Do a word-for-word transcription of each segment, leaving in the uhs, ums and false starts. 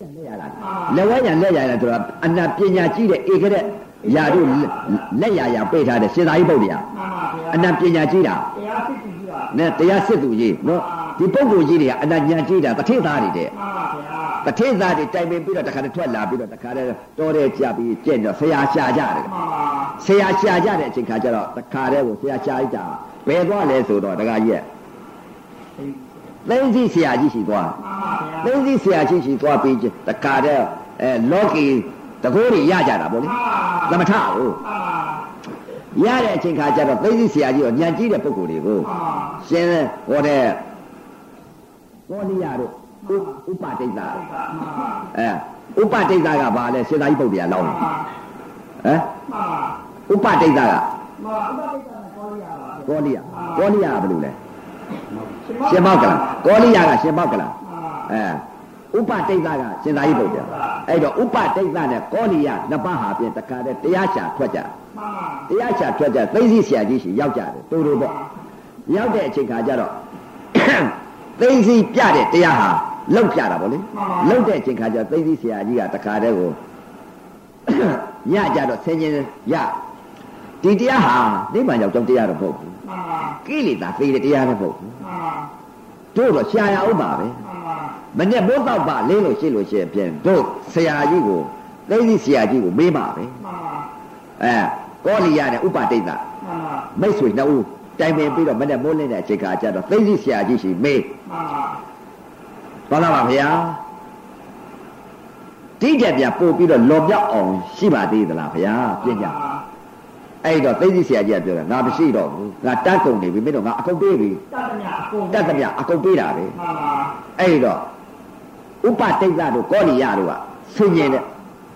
လက်ဝဲညာလက်ရရဆိုတာအနာပညာကြီးတဲ့ဧကတဲ့ယာတို့လက်ရရပိတ်ထားတဲ့စေသာကြီးပုတ်တရားအနာပညာကြီးတာတရားစစ်သူကြီးတာနဲ့တရားစစ်သူကြီးနော်ဒီပုဂ္ဂိုလ်ကြီးတွေကအနာဉာဏ်ကြီးတာတထေသားတွေတဲ့တထေသားတွေတိုင်ပင်ပြီးတော့တခါတည်းထွက်လာပြီးတော့တခါတည်းတော်တဲ့ကြပြီးကျင့်တော့ဆရာရှာကြတယ်ဆရာရှာကြတဲ့အချိန်ခါကျတော့တခါတည်းကိုဆရာရှာလိုက်တာဘယ်သွားလဲဆိုတော့တခါကြီးသိန်းစီဆရာကြီးရှိသွားသိန်းစီဆရာကြီးရှိသွားပြီးတခါတည်းအဲလောကီတကိုးတွေရကြတာဗောလေသမထဟုတ်ရတဲ့အချိန်ခါကျတော့သိသိဆရာကြီးကညံကြီးတဲ့ပုဂ္ဂိုလ်တွေကိုရှင်းဟောတဲ့ကောလိယတို့ဥပတိတ်တာအဲဥပတိတ်တာကဘာလဲစေသာကြီးပုဒ်တရားလောင်းဟမ်ဥပတိတ်တာကကောလိယကောလိယကဘယ်လိုလဲရှင်မောက်ကလားကောလိယကရှင်မောက်ကလားအဲဥပတိတ်တာကစေသာကြီးပုဒ်တရားအဲ့တော့ဥပတိတ်တာနဲ့ကောလိယနှစ်ပါးဟာပြင်တခါတည်းတရားရှာထွက်ကြတရားချထွက်ကြသိသိဆရာကြီးရှိရောက်ကြတယ်တူတူပေါ့ရောက်တဲ့အချိန်ခါကျတော့သိသိပြတဲ့တရားဟာလောက်ပြတာဗောလေလောက်တဲ့အချိန်ခါကျသိသိဆရာကြီးကတခါတည်းကိုညကြတော့ဆင်းခြင်းရဒီတရားဟာနိဗ္ဗာန်ရောက်ကြောင်းတရားတော့မဟုတ်ဘူးကိလေသာသိတဲ့တရားလည်းမဟုတ်ဘူးတို့တော့ရှားရအောင်ပါပဲမနဲ့မိုးတော့ပါလင်းလို့ရှိလို့ရှိရင်ပြန်တို့ဆရာကြီးကိုသိသိဆရာကြီးကိုမေးပါပဲအဲကောလိယနဲ့ဥပတိတ်တာမိတ်ဆွေနှစ်ဦးတိုင်ပင်ပြီးတော့မနဲ့မိုးလင်းတဲ့အချိန်ခါကျတော့သိသိဆရာကြီးရှိမေးမှန်ပါပါဗျာတိတက်ပြပို့ပြီးတော့လော်ပြောက်အောင်ရှိပါသေးသလားဗျာပြင်ကြအဲ့တော့သိသိဆရာကြီးကပြောတာငါမရှိတော့ဘူးငါတတ်ကုန်နေပြီမင်းတို့ငါအကုန်ပေးပြီတတ်သမျှအကုန်ပေးတာပဲအဲ့တော့ဥပတိတ်တာတို့ကောလိယတို့ကဆင်ញင်တဲ့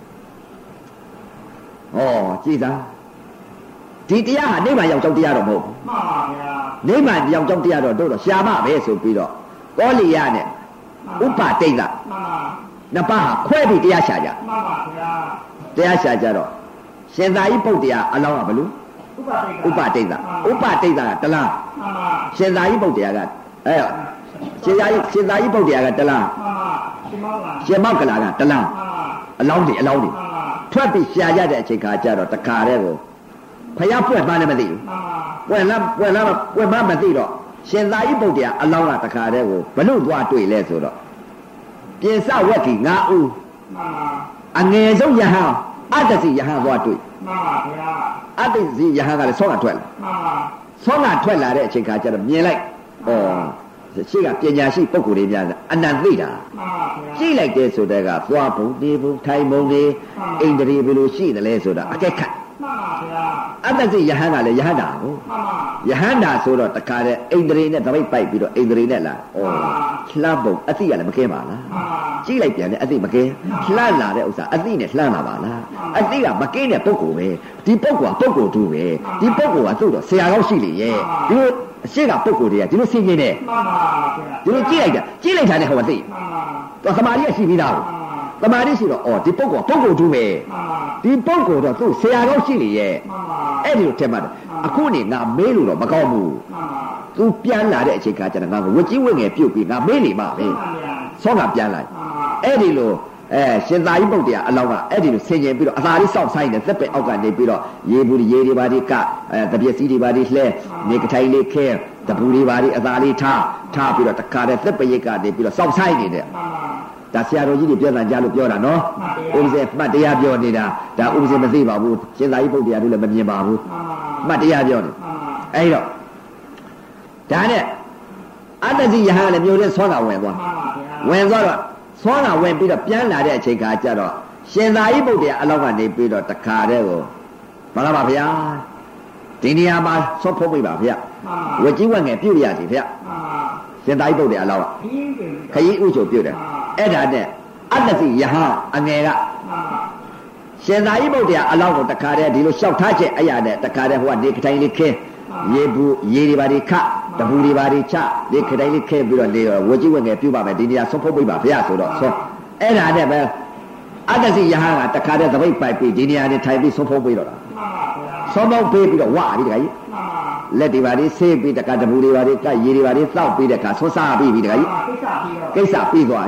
ဩကြည်သာဒီတရားဟာနိဗ္ဗာန်ရောက်ကြောင်းတရားတော့မဟုတ်ဘူးမှန်ပါဗျာနိဗ္ဗာန်ရောက်ကြောင်းတရားတော့တို့တော့ရှားမပဲဆိုပြီးတော့ကောလိယနဲ့ဥပတိတ်တာမှန်ပါနှစ်ပါးဟာခွဲပြီးတရားရှာကြမှန်ပါဗျာတရားရှာကြတော့ရှင်သာရိပုတ္တရာအလောင်းကဘယ်လိုဥပတိတ်တာဥပတိတ်တာကတလားမှန်ပါရှင်သာရိပုတ္တရာကအဲရှင်သာရိရှင်သာရိပုတ္တရာကတလားမှန်ပါရှင်မောကလာကတလားမှန်ပါအလောင်းတွေအလောင်းတွေထွက်ပြီးရှာရတဲ့အချိန်ခါကျတော့တခါတည်းကိုဖယားပွက်မှန်းလည်းမသိဘူးပွက်လားပွက်လားပွက်မှန်းမသိတော့ရှင်သာရိပုတ္တရာအလောင်းကတခါတည်းကိုဘလို့သွားတွေ့လဲဆိုတော့ပြင်စဝက်ကြီးငါးဦးအငယ်ဆုံးယဟန်အတ္တစီယဟန်သွားတွေ့မှန်ပါဗျာအတ္တစီယဟန်ကလည်းဆောင်းကထွက်လာမှန်ပါဆောင်းကထွက်လာတဲ့အချိန်ခါကျတော့မြင်လိုက်ဩရှိကပညာရှိပုဂ္ဂိုလ်တွေများအနန္တိတာကြည့်လိုက်တဲ့ဆိုတဲ့ကသွားဘုံနေဘုံထိုင်ဘုံနေအိန္ဒြေဘယ်လိုရှိတယ်လဲဆိုတာအကဲခတ်မှန်ပါဗျာအတ္တစီယဟန်ကလည်းယဟန္တာကိုမှန်ပါယဟန္တာဆိုတော့တခါတည်းအိန္ဒြေနဲ့တပိတ်ပိုက်ပြီးတော့အိန္ဒြေနဲ့လာဩလှမ်းဘုံအသိကလည်းမကဲပါလားကြည့်လိုက်ပြန်တယ်အသိမကဲလှမ်းလာတဲ့ဥစ္စာအသိနဲ့လှမ်းလာပါလားအသိကမကဲတဲ့ပုဂ္ဂိုလ်ပဲဒီပုဂ္ဂိုလ်ကပုဂ္ဂိုလ်တူပဲဒီပုဂ္ဂိုလ်ကသူ့တော့ဆရာကောင်းရှိလေရဲ့ဒီလိုအရှိကပုဂ္ဂိုလ်တွေကဒီလိုဆင်ခြင်နေမှန်ပါဗျာဒီလိုကြည့်လိုက်တာကြည့်လိုက်တာနဲ့ဟောသိမှန်ပါသမာဓိရှိပြီးသားကိုသမာဓိရှိတော့အော်ဒီပုဂ္ဂိုလ်ပုဂ္ဂိုလ်တူပဲဒီပုဂ္ဂိုလ်တော့သူ့ဆရာကောင်းရှိလေရဲ့အဲ့ဒီလိုထင်ပါတယ်အခုနေငါမေးလို့တော့မကောင်းဘူးသူပြန်လာတဲ့အချိန်ခါကျတော့ငါဝကြီးဝငယ်ပြုတ်ပြီးငါမေးနေမှာပဲဆောင်းကပြန်လာအဲ့ဒီလိုအဲရှင်သာရိပုတ္တရာအလောင်းကအဲ့ဒီလိုဆင်ခြင်ပြီးတော့အသာလေးစောင့်ဆိုင်တယ်သက်ပဲအောက်ကနေပြီးတော့ရေဘူးရေတွေပါဒီကအဲတပြက်စီးတွေပါဒီလှဲနေကထိုင်လေးခဲတပူတွေပါဒီအသာလေးထားထားပြီးတော့တခါတည်းသက်ပဲရိတ်ကနေပြီးတော့စောင့်ဆိုင်နေတယ်ဒါဆရာတော်ကြီးတွေပြောတာကြားလို့ပြောတာနော်ဥပဇေမှတ်တရားပြောနေတာဒါဥပဇေမသိပါဘူးရှင်သာရိပုတ္တရာတို့လည်းမမြင်ပါဘူးမှတ်တရားပြောတယ်အဲ့တော့ဒါနဲ့အတ္တစီယဟန်လည်းမျိုးနဲ့ဆောတာဝင်သွားဝင်သွားတော့ဆောတာဝင်ပြီးတော့ပြန်လာတဲ့အချိန်ခါကျတော့ရှင်သာရိပုတ္တရာအလောင်းကနေပြီးတော့တခါတည်းကိုမှန်လားပါဗျာဒီနေရာမှာဆော့ဖို့ပြပါဗျာဝကြီးဝငယ်ပြုတ်ရစီဗျာရှင်သာရိပုတ္တရာအလောင်းကခရီးဥချိုပြုတ်တယ်အဲ့ဒါနဲ့အတ္တစီယဟန်အငယ်ကရှင်သာရိပုတ္တရာအလောင်းကိုတခါတည်းဒီလိုလျှောက်ထားချက်အဲ့ရတဲ့တခါတည်းဟိုကနေကထိုင်လေးခင်းရေဘူးရေတွေပါတွေခတပူတွေပါတွေချဒီခတိုင်းလေးခင်းပြီးတော့လေဝကြီးဝငယ်ပြုတ်ပါမယ်ဒီနေရာဆော့ဖို့ပြပါဗျာဆိုတော့ဆောအဲ့ဒါနဲ့ပဲအတ္တစီယဟန်ကတခါတည်းသပိတ်ပိုက်ပြီးဒီနေရာနဲ့ထိုင်ပြီးဆော့ဖို့ပြတော့တာဆော့ဖို့ပေးပြီးတော့ဝါပြီးတခါကြီးလက်တွေပါတွေဆေးပြီးတခါတပူတွေပါတွေကရေတွေပါတွေတောက်ပြီးတဲ့ခါဆော့စားပြီးပြီးတခါကြီးကိစ္စပြီးတော့ကိစ္စပြီးသွားပြီ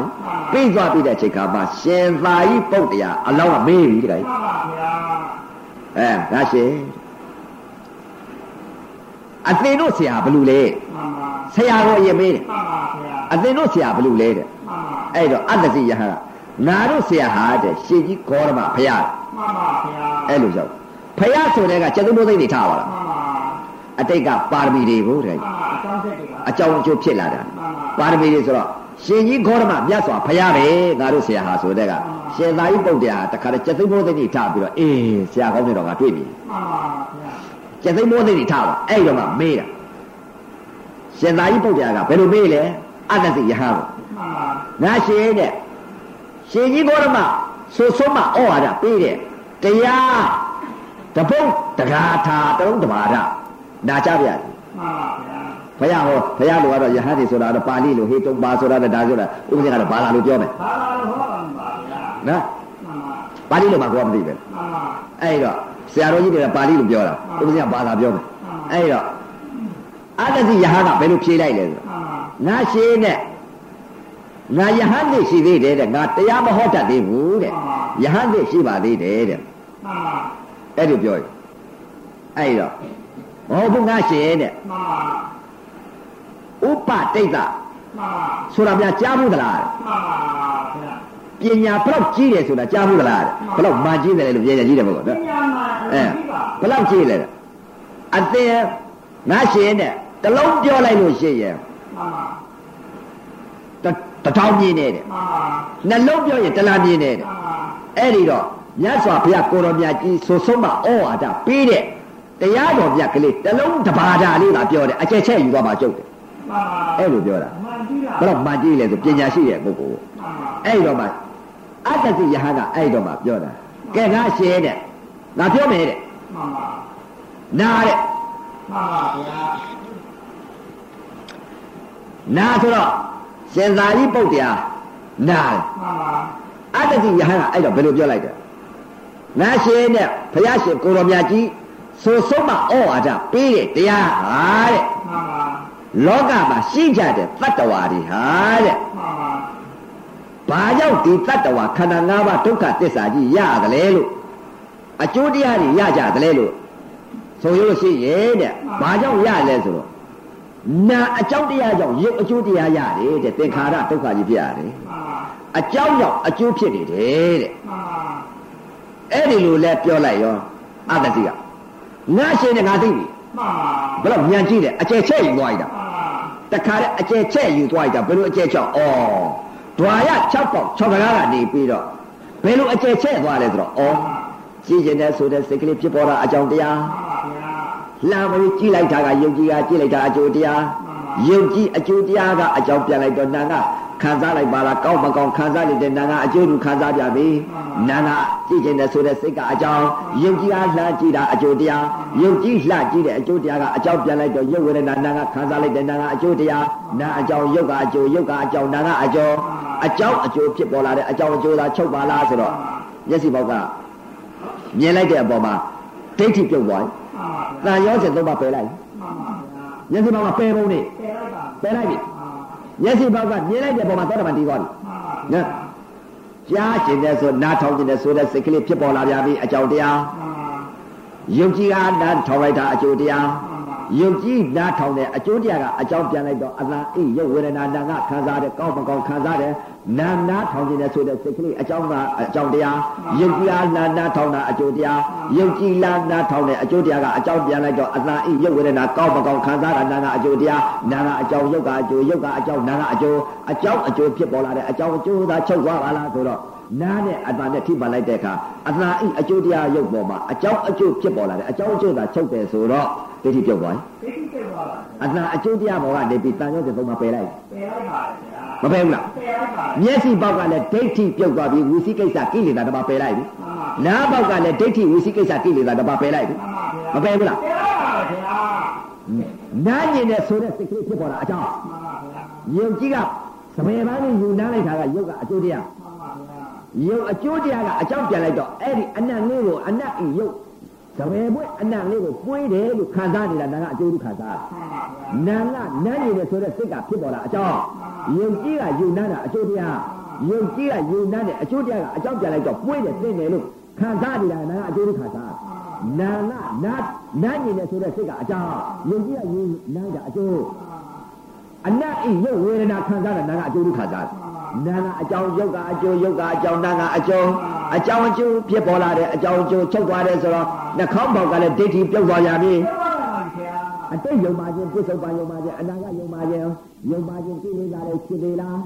ပြီးသွားပြီးတဲ့ချိန်ခါမှာရှင်သာကြီးပုတ်တရားအလောင်းကမေးပြီတခါကြီးအဲဒါရှင်အသင်တို့ဆရာဘလူလဲဆရာကိုအရင်မေးတယ်အသင်တို့ဆရာဘလူလဲတဲ့အဲ့တော့အတ္တစီယဟန်ကငါတို့ဆရာဟာတဲ့ရှင်ကြီးဂေါရမဘုရားမှန်ပါဗျာအဲ့လိုကြောင့်ဘုရားဆိုတဲ့ကကျက်သုံးဘုသိနေထားပါလားမှန်ပါအတိတ်ကပါရမီတွေကိုတဲ့အကြောင်းအကျိုးဖြစ်လာတာပါရမီတွေဆိုတော့ရှင်ကြီးဂေါရမမြတ်စွာဘုရားပဲငါတို့ဆရာဟာဆိုတဲ့ကရှင်သာကြီးပုတ်တရားတခါတည်းကျက်သုံးဘုသိနေထားပြီးတော့အေးဆရာကောင်းနေတော့ငါတွေ့ပြီမှန်ပါဗျာကျက်သုံးဘုသိနေထားပါအဲ့တော့မှမေးတာရှင်သာကြီးပုတ်တရားကဘယ်လိုမေးလဲအတ္တစီယဟန်ကိုမှန်ပါငါရှင်တဲ့ရှင်ကြီးဘောရမဆိုဆုံးမဩဝါဒပေးတဲ့တရားတပုတ်တဂါထာတလုံးတဘာဒနာကြပြရတယ်မှန်ပါဗျာဘုရားဟောဘုရားလိုကတော့ယဟန်တွေဆိုတာတော့ပါဠိလိုဟေတုံပါဆိုတာဒါဆိုတာဥပဒေကတော့ဘာလာလို့ပြောမယ်ဘာလာလို့ဟောပါပါဗျာနော်ပါဠိလိုမှကိုယ်မသိပဲမှန်ပါအဲ့တော့ဆရာတော်ကြီးတွေကပါဠိလိုပြောတာဥပဒေကဘာလာပြောမယ်အဲ့တော့အတ္တစီယဟန်ကဘယ်လိုဖြေလိုက်လဲဆိုငါရှင်းနဲ့ငါယဟန်သိရှိသေးတယ်တဲ့ငါတရားမဟောတတ်သေးဘူးတဲ့ယဟန်သိရှိပါသေးတယ်တဲ့အဲ့လိုပြောရင်အဲ့တော့ဟောဘုငါရှင်တဲ့ဥပတိတ်တာဆိုတာများကြားဘူးသလားပညာဘလောက်ကြီးတယ်ဆိုတာကြားဘူးသလားဘလောက်မှကြီးတယ်လို့ပညာကြီးတယ်ဘုရားအဲဘလောက်ကြီးလဲအသင်ငါရှင်တဲ့တလုံးပြောလိုက်လို့ရှိရင်တထောင်မြင်နေတဲ့နှလုံးပြောရင်တလားမြင်နေတဲ့အဲ့ဒီတော့မြတ်စွာဘုရားကိုတော်မြတ်ကြီးဆိုဆုံးမဩဝါဒပေးတဲ့တရားတော်မြတ်ကလေးတလုံးတဘာသာလေးသာပြောတယ်အကျက်ချက်ယူသွားမှကျုပ်တယ်အဲ့လိုပြောတာဘယ်တော့မှန်ကြည့်လဲဆိုပညာရှိတဲ့ပုဂ္ဂိုလ်အဲ့တော့မှအတ္တစီယဟန်ကအဲ့တော့မှပြောတာကဲငါရှင်းတဲ့ငါပြောမယ်တဲ့နာတဲ့မှန်ပါဗျာနာဆိုတော့ရှင်သာကြီးပုတ်တရားနာတယ်မှန်ပါအတ္တစီယဟန်ကအဲ့တော့ဘယ်လိုပြောလိုက်တယ်ငါရှင်တဲ့ဘုရားရှင်ကိုတော်မြတ်ကြီးဆိုဆုံးမဩဝါဒပေးတဲ့တရားဟာတဲ့မှန်ပါလောကမှာရှိကြတဲ့တတ္တဝါတွေဟာတဲ့မှန်ပါဘာကြောင့်ဒီတတ္တဝါခန္ဓာ၅ပါးဒုက္ခသစ္စာကြီးရတယ်လဲလို့အကျိုးတရားတွေရကြတယ်လို့ဆိုရလို့ရှိရဲ့တဲ့ဘာကြောင့်ရလဲဆိုတော့နာအကြောင်းတရားကြောင့်ရုပ်အကျိုးတရားရတယ်တဲ့သင်္ခါရဒုက္ခကြီးဖြစ်ရတယ်အကြောင်းကြောင့်အကျိုးဖြစ်နေတယ်တဲ့အဲ့ဒီလိုလဲပြောလိုက်ရောအတ္တစီကငါရှင်နဲ့ငါသိပြီဘယ်တော့ဉာဏ်ကြည့်တယ်အကျယ်ချက်ယူသွားရတာတခါတည်းအကျယ်ချက်ယူသွားရတာဘယ်လိုအကျယ်ချက်ဩဒွါရ၆ပေါက်၆ကလားကနေပြီးတော့ဘယ်လိုအကျယ်ချက်သွားလဲဆိုတော့ဩကြည့်ကျင်တဲ့ဆိုတဲ့စိတ်ကလေးဖြစ်ပေါ်တာအကြောင်းတရားလာမလို့ကြည့်လိုက်တာကယုတ်ကြီးကကြည့်လိုက်တာအကျိုးတရားယုတ်ကြီးအကျိုးတရားကအကြောင်းပြန်လိုက်တော့နာကခံစားလိုက်ပါလားကောင်းမကောင်းခံစားနေတဲ့နာကအကျိုးကိုခံစားပြပြီနာကကြည့်ကျင်တဲ့ဆိုတဲ့စိတ်ကအကြောင်းယုတ်ကြီးကလှကြည့်တာအကျိုးတရားယုတ်ကြီးလှကြည့်တဲ့အကျိုးတရားကအကြောင်းပြန်လိုက်တော့ယုတ်ဝေဒနာနာကခံစားလိုက်တဲ့နာကအကျိုးတရားနာအကြောင်းယုတ်ကအကျိုးယုတ်ကအကြောင်းနာကအကျိုးအကြောင်းအကျိုးဖြစ်ပေါ်လာတဲ့အကြောင်းအကျိုးသာချုပ်ပါလားဆိုတော့မျက်စိပေါက်ကမြင်လိုက်တဲ့အပေါ်မှာဒိဋ္ဌိပြုတ်သွားတယ်။တန်ရောစဉ်သုံးပါပယ်လိုက်။မျက်စိပေါက်ကပယ်ပုံနေပယ်လိုက်ပြီ။မျက်စိပေါက်ကမြင်လိုက်တဲ့အပေါ်မှာသောတာပန်တည်သွားပြီ။နော်။ကြားကျင်တဲ့ဆိုနားထောင်ကျင်တဲ့ဆိုတဲ့စိတ်ကလေးဖြစ်ပေါ်လာပြန်ပြီအကြောင်းတရား။ယုံကြည်ကနားထောင်လိုက်တာအကျိုးတရား။ယုံကြည်နားထောင်တဲ့အကျိုးတရားကအကြောင်းပြန်လိုက်တော့အလားအိယုတ်ဝေဒနာနာကခံစားတဲ့ကောင်းမကောင်းခံစားတဲ့နာနာထောင်ခြင်းနဲ့ဆိုတဲ့စိတ်ကလေးအကြောင်းကအကြောင်းတရားယုတ်ကြည်နာနာထောင်တာအကျိုးတရားယုတ်ကြည်လာနာထောင်တဲ့အကျိုးတရားကအကြောင်းပြန်လိုက်တော့အလားအိယုတ်ဝေဒနာကောင်းမကောင်းခံစားတာနာကအကျိုးတရားနာကအကြောင်းယုတ်ကအကျိုးယုတ်ကအကြောင်းနာကအကျိုးအကြောင်းအကျိုးဖြစ်ပေါ်လာတဲ့အကြောင်းအကျိုးသာချုပ်သွားပါလားဆိုတော့နာနဲ့အတန်နဲ့ထိပါလိုက်တဲ့အခါအလားအိအကျိုးတရားယုတ်ပေါ်မှာအကြောင်းအကျိုးဖြစ်ပေါ်လာတဲ့အကြောင်းအကျိုးသာချုပ်တယ်ဆိုတော့ဒိဋ္ဌိပြုတ်သွားပြီဒိဋ္ဌိပြုတ်သွားပါအလားအကျိုးတရားပေါ်ကနေပြီးတန်ရုံးတဲ့ပုံမှာပယ်လိုက်ပယ်လိုက်ပါဗျာမပယ်ဘူးလားပယ်လိုက်ပါမျက်စိပေါက်ကလည်းဒိဋ္ဌိပြုတ်သွားပြီဝိသိကိစ္စကိလေသာတစ်ပါးပယ်လိုက်ပြီနားပေါက်ကလည်းဒိဋ္ဌိဝိသိကိစ္စကိလေသာတစ်ပါးပယ်လိုက်ပြီမပယ်ဘူးလားပယ်လိုက်ပါဗျာနားကျင်တဲ့ဆိုတဲ့စိတ်ကလေးဖြစ်ပေါ်လာအကြောင်းမှန်ပါဗျာယုတ်ကြီးကသမေပန်းကိုယူနားလိုက်တာကယုတ်ကအကျိုးတရားမှန်ပါဗျာယုတ်အကျိုးတရားကအကြောင်းပြန်လိုက်တော့အဲ့ဒီအနတ်လေးကိုအနတ်ဤယုတ်သမေပွင့်အနတ်လေးကိုပွေးတယ်လို့ခံစားနေတာနာကအကျိုးခံစားနာကနန်းနေတယ်ဆိုတဲ့စိတ်ကဖြစ်ပေါ်လာအကြောင်းယုတ်ကြီးကယူနားတာအကျိုးတရားယုတ်ကြည်ကယူနန်းတဲ့အကျိုးတရားကအကြောင်းပြန်လိုက်တော့ပွေးတယ်သိနေလို့ခံစားနေတာနာကအကျိုးခံစားနာကနာနာညင်နေဆိုတဲ့စိတ်ကအကြောင်းယုတ်ကြည်ကယူနန်းကအကျိုးအနတ်ဤရုပ်ဝေဒနာခံစားတဲ့နာကအကျိုးခံစားနာကအကြောင်းယုတ်ကအကျိုးယုတ်ကအကြောင်းနာကအကျိုးအကြောင်းအကျိုးဖြစ်ပေါ်လာတဲ့အကြောင်းအကျိုးချုပ်သွားတယ်ဆိုတော့နှာခေါင်းပေါက်ကလည်းဒိဋ္ဌိပြုတ်သွားကြပြီအတိတ်ယုံပါခြင်းပြစ္ဆုတ်ပါယုံပါခြင်းအနာဂတ်ယုံပါခြင်းယုံပါခြင်းကိလေသာတွေဖြစ်သေးလား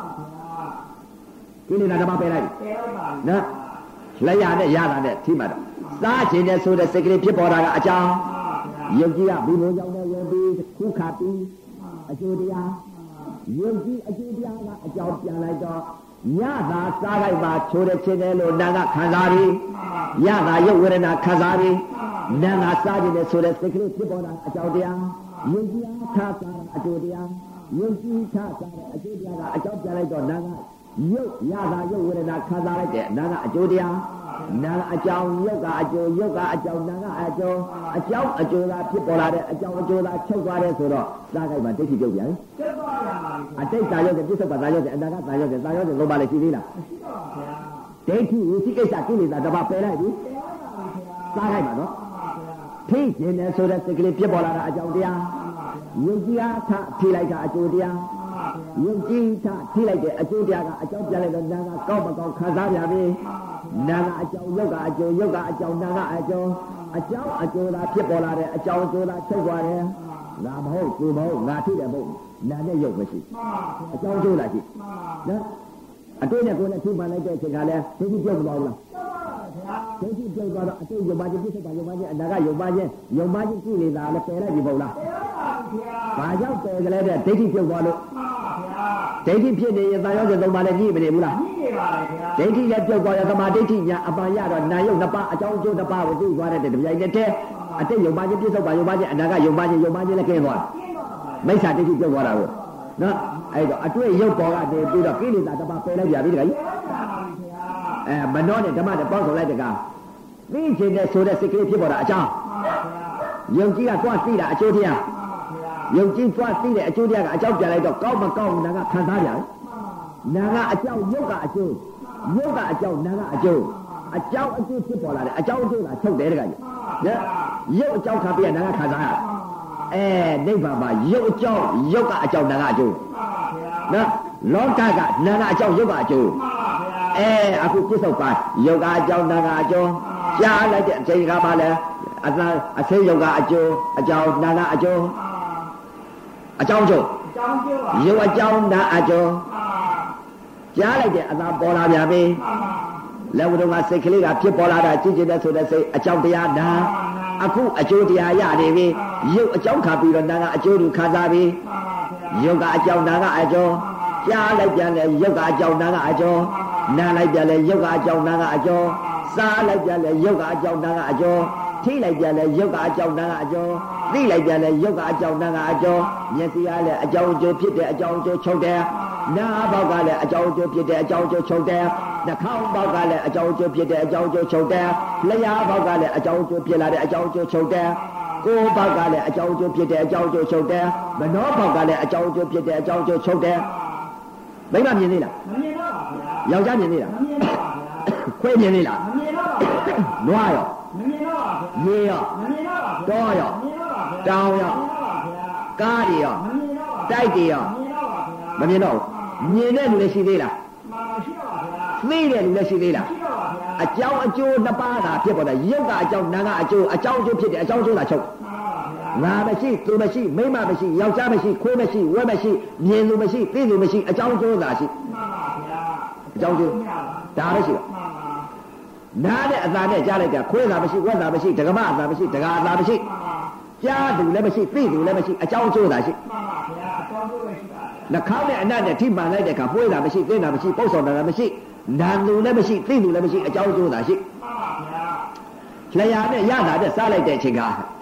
ကိလေသာတစ်ပါးပယ်လိုက်နော်လက်ရနဲ့ရတာနဲ့ထိမှတ်တော့စားခြင်းနဲ့ဆိုတဲ့စိတ်ကလေးဖြစ်ပေါ်တာကအကြောင်းယုတ်ကြီးကဘုံဘုံကြောင့်လည်းဝင်ပြီးခုခါပြီးအကျိုးတရားယုတ်ကြီးအကျိုးတရားကအကြောင်းပြန်လိုက်တော့ညသာစားလိုက်ပါချိုးတဲ့ခြင်းနဲ့လို့နာကခံစားပြီးညသာရုပ်ဝေဒနာခံစားပြီးနာကစားခြင်းနဲ့ဆိုတဲ့စိတ်ကလေးဖြစ်ပေါ်တာအကြောင်းတရားယုတ်ကြီးအားထားတာအကျိုးတရားယုတ်ကြီးထားတာအကျိုးတရားကအကြောင်းပြန်လိုက်တော့နာကရုပ်ညသာရုပ်ဝေဒနာခံစားလိုက်တဲ့နာကအကျိုးတရားနာအကြောင်းရုပ်ကအကျိုးရုပ်ကအကြောင်းနာကအကျိုးအကြောင်းအကျိုးသာဖြစ်ပေါ်လာတဲ့အကြောင်းအကျိုးသာချုပ်သွားတယ်ဆိုတော့စားခိုက်မှာဒိဋ္ဌိပြုတ်ပြန်တယ်အတိတ်သာရုပ်တဲ့ပြစ္ဆုတ်ပါသာရုပ်တဲ့အနာဂတ်သာရုပ်တဲ့သာရုပ်တဲ့လုံးပါလေရှိသေးလားဒိဋ္ဌိဝိသိကိစ္စကိလေသာတစ်ပါးပယ်လိုက်ပြီစားခိုက်မှာနော်ဖိခြင်းနဲ့ဆိုတဲ့စိတ်ကလေးဖြစ်ပေါ်လာတာအကြောင်းတရားယုတ်ကြီးအားထထိလိုက်တာအကျိုးတရားယုတ်ကြီးထထိလိုက်တဲ့အကျိုးတရားကအကြောင်းပြန်လိုက်တော့နာကကောက်မကောက်ခံစားရပြီနာကအကြောင်းယုတ်ကအကျိုးယုတ်ကအကြောင်းနာကအကျိုးအကြောင်းအကျိုးသာဖြစ်ပေါ်လာတဲ့အကြောင်းအကျိုးသာချုပ်သွားတယ်ငါမဟုတ်သူမဟုတ်ငါထိတယ်မဟုတ်နာနဲ့ယုတ်မရှိအကြောင်းကျိုးလာရှိနော်အတွေ့နဲ့ကိုယ်နဲ့ထိမှန်လိုက်တဲ့အချိန်ကလည်းဒိဋ္ဌိပြုတ်သွားဘူးလားဒိဋ္ဌိပြုတ်သွားတော့အတွေ့ယုံပါခြင်းပြစ္ဆုတ်ပါယုံပါခြင်းအနာကယုံပါခြင်းယုံပါခြင်းကိလေသာလည်းပယ်လိုက်ပြီမဟုတ်လားဘာကြောင့်ပယ်ကြလဲတဲ့ဒိဋ္ဌိပြုတ်သွားလို့ဒိဋ္ဌိဖြစ်နေရင်သာယောဇဉ်သုံးပါးလည်းညှိမနေဘူးလားညှိနေပါလေခင်ဗျာဒိဋ္ဌိလည်းပြုတ်သွားရသမာဓိဋ္ဌိညာအပန်ရတော့နာယုတ်နှစ်ပါးအကြောင်းအကျိုးနှစ်ပါးကိုသိသွားတဲ့တပြိုင်တည်းတည်းအတိတ်ယုံပါခြင်းပြစ္ဆုတ်ပါယုံပါခြင်းအနာကယုံပါခြင်းယုံပါခြင်းလည်းကျင်းသွားမိစ္ဆာဒိဋ္ဌိပြုတ်သွားတာကိုနော်အဲ့တော့အတွေ့ရုပ်ပေါ်ကနေပြီးတော့ကိလေသာတစ်ပါးပယ်လိုက်ကြပြီတခါကြီးအဲမနှောနဲ့ဓမ္မနဲ့ပေါင်းစုံလိုက်တကားသိခြင်းနဲ့ဆိုတဲ့စိတ်ကလေးဖြစ်ပေါ်တာအကြောင်းယုံကြည်ကသွားသိတာအကျိုးတရားယုံကြည်သွားသိတဲ့အကျိုးတရားကအကြောင်းပြန်လိုက်တော့ကောက်မကောက်နာကခံစားကြတယ်နာကအကြောင်းယုတ်ကအကျိုးယုတ်ကအကြောင်းနာကအကျိုးအကြောင်းအကျိုးဖြစ်ပေါ်လာတယ်အကြောင်းအကျိုးကထုတ်တယ်တခါကြီးယုတ်အကြောင်းခံပြီးနာကခံစားရအဲနိဗ္ဗာန်မှာယုတ်အကြောင်းယုတ်ကအကြောင်းနာကအကျိုးနော်လောကကနာကအကြောင်းယုတ်ကအကျိုးအဲအခုပြစ္ဆုတ်ပါယုတ်ကအကြောင်းနာကအကျိုးကြားလိုက်တဲ့အချိန်ကမှလည်းအသာအသိယုတ်ကအကျိုးအကြောင်းနာကအကျိုးအကြောင်းကျိုးယုတ်အကြောင်းနာအကျိုးကြားလိုက်တဲ့အသာပေါ်လာပြန်ပြီလက်ဝတော်ကစိတ်ကလေးကဖြစ်ပေါ်လာတာကြည့်ကြတဲ့ဆိုတဲ့စိတ်အကြောင်းတရားနာအခုအကျိုးတရားရနေပြီယုတ်အကြောင်းခါပြီးတော့နာကအကျိုးကိုခံစားပြီယုတ်ကအကြောင်းနာကအကျိုးကြားလိုက်ပြန်လေယုတ်ကအကြောင်းနာကအကျိုးနာလိုက်ပြန်လေယုတ်ကအကြောင်းနာကအကျိုးစားလိုက်ပြန်လေယုတ်ကအကြောင်းနာကအကျိုးထိလိုက်ပြန်လေယုတ်ကအကြောင်းနာကအကျိုးသိလိုက်ပြန်လေယုတ်ကအကြောင်းနာကအကျိုးမျက်စိကလည်းအကြောင်းအကျိုးဖြစ်တဲ့အကြောင်းအကျိုးချုပ်တယ်နားဘောက်ကလည်းအကြောင်းအကျိုးဖြစ်တဲ့အကြောင်းအကျိုးချုပ်တယ်နှာခေါင်းဘောက်ကလည်းအကြောင်းအကျိုးဖြစ်တဲ့အကြောင်းအကျိုးချုပ်တယ်လျှာဘောက်ကလည်းအကြောင်းအကျိုးဖြစ်လာတဲ့အကြောင်းအကျိုးချုပ်တယ်ကိုယ်ဘောက်ကလည်းအကြောင်းအကျိုးဖြစ်တဲ့အကြောင်းအကျိုးချုပ်တယ်မနောဘောက်ကလည်းအကြောင်းအကျိုးဖြစ်တဲ့အကြောင်းအကျိုးချုပ်တယ်မိမမြင်သေးလားမမြင်တော့ပါဗျာယောက်ျားမြင်သေးလားမမြင်တော့ပါဗျာခွေးမြင်သေးလားမမြင်တော့ပါဗျာနွားရောမမြင်တော့ပါဗျာရေရောမမြင်တော့ပါဗျာတောရောမမြင်တော့ပါဗျာတောင်ရောကားတွေရောမမြင်တော့ပါတိုက်တွေရောမမြင်တော့ဘူးမြင်တဲ့လူလည်းရှိသေးလားမရှိတော့ပါဗျာသိတဲ့လူလည်းရှိသေးလားရှိတော့ပါဗျာအကြောင်းအကျိုးနှစ်ပါးသာဖြစ်ပေါ်တယ်ရုပ်ကအကြောင်းနာကအကျိုးအကြောင်းအကျိုးဖြစ်တယ်အကြောင်းအကျိုးသာချုပ်ငါမရှိသူမရှိမိမမရှိယောက်ျားမရှိခွေးမရှိဝက်မရှိမြင်သူမရှိသိသူမရှိအကြောင်းအကျိုးသာရှိမှန်ပါဗျာအကြောင်းကျိုးဒါပဲရှိတော့နားတဲ့အသာနဲ့ကြားလိုက်တာခွေးသာမရှိဝက်သာမရှိဒကမအသာမရှိဒကာအသာမရှိကြားသူလည်းမရှိသိသူလည်းမရှိအကြောင်းအကျိုးသာရှိမှန်ပါဗျာအကြောင်းကျိုးပဲရှိပါနှာခေါင်းနဲ့အနတ်နဲ့ထိမှန်လိုက်တဲ့အခါပွေးတာမရှိသိတာမရှိပုတ်ဆောင်တာမရှိနာသူလည်းမရှိသိသူလည်းမရှိအကြောင်းကျိုးသာရှိမှန်ပါဗျာလျှာနဲ့ရတာနဲ့စားလိုက်တဲ့အချိန်က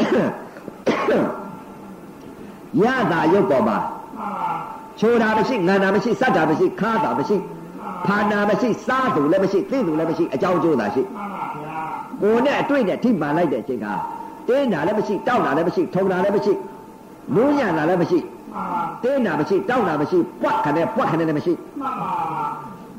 ရတာရုပ်ပေါ်မှာချိုးတာမရှိငံတာမရှိစက်တာမရှိခါတာမရှိဖာနာမရှိစားသူလည်းမရှိသိသူလည်းမရှိအကြောင်းကျိုးသာရှိမှန်ပါဗျာကိုယ်နဲ့အတွေ့နဲ့ထိမှန်လိုက်တဲ့အချိန်ကတင်းတာလည်းမရှိတောက်တာလည်းမရှိထုံတာလည်းမရှိနူးညံ့တာလည်းမရှိတင်းတာမရှိတောက်တာမရှိပွက်ခနဲ့ပွက်ခနဲ့လည်းမရှိမှန်ပါ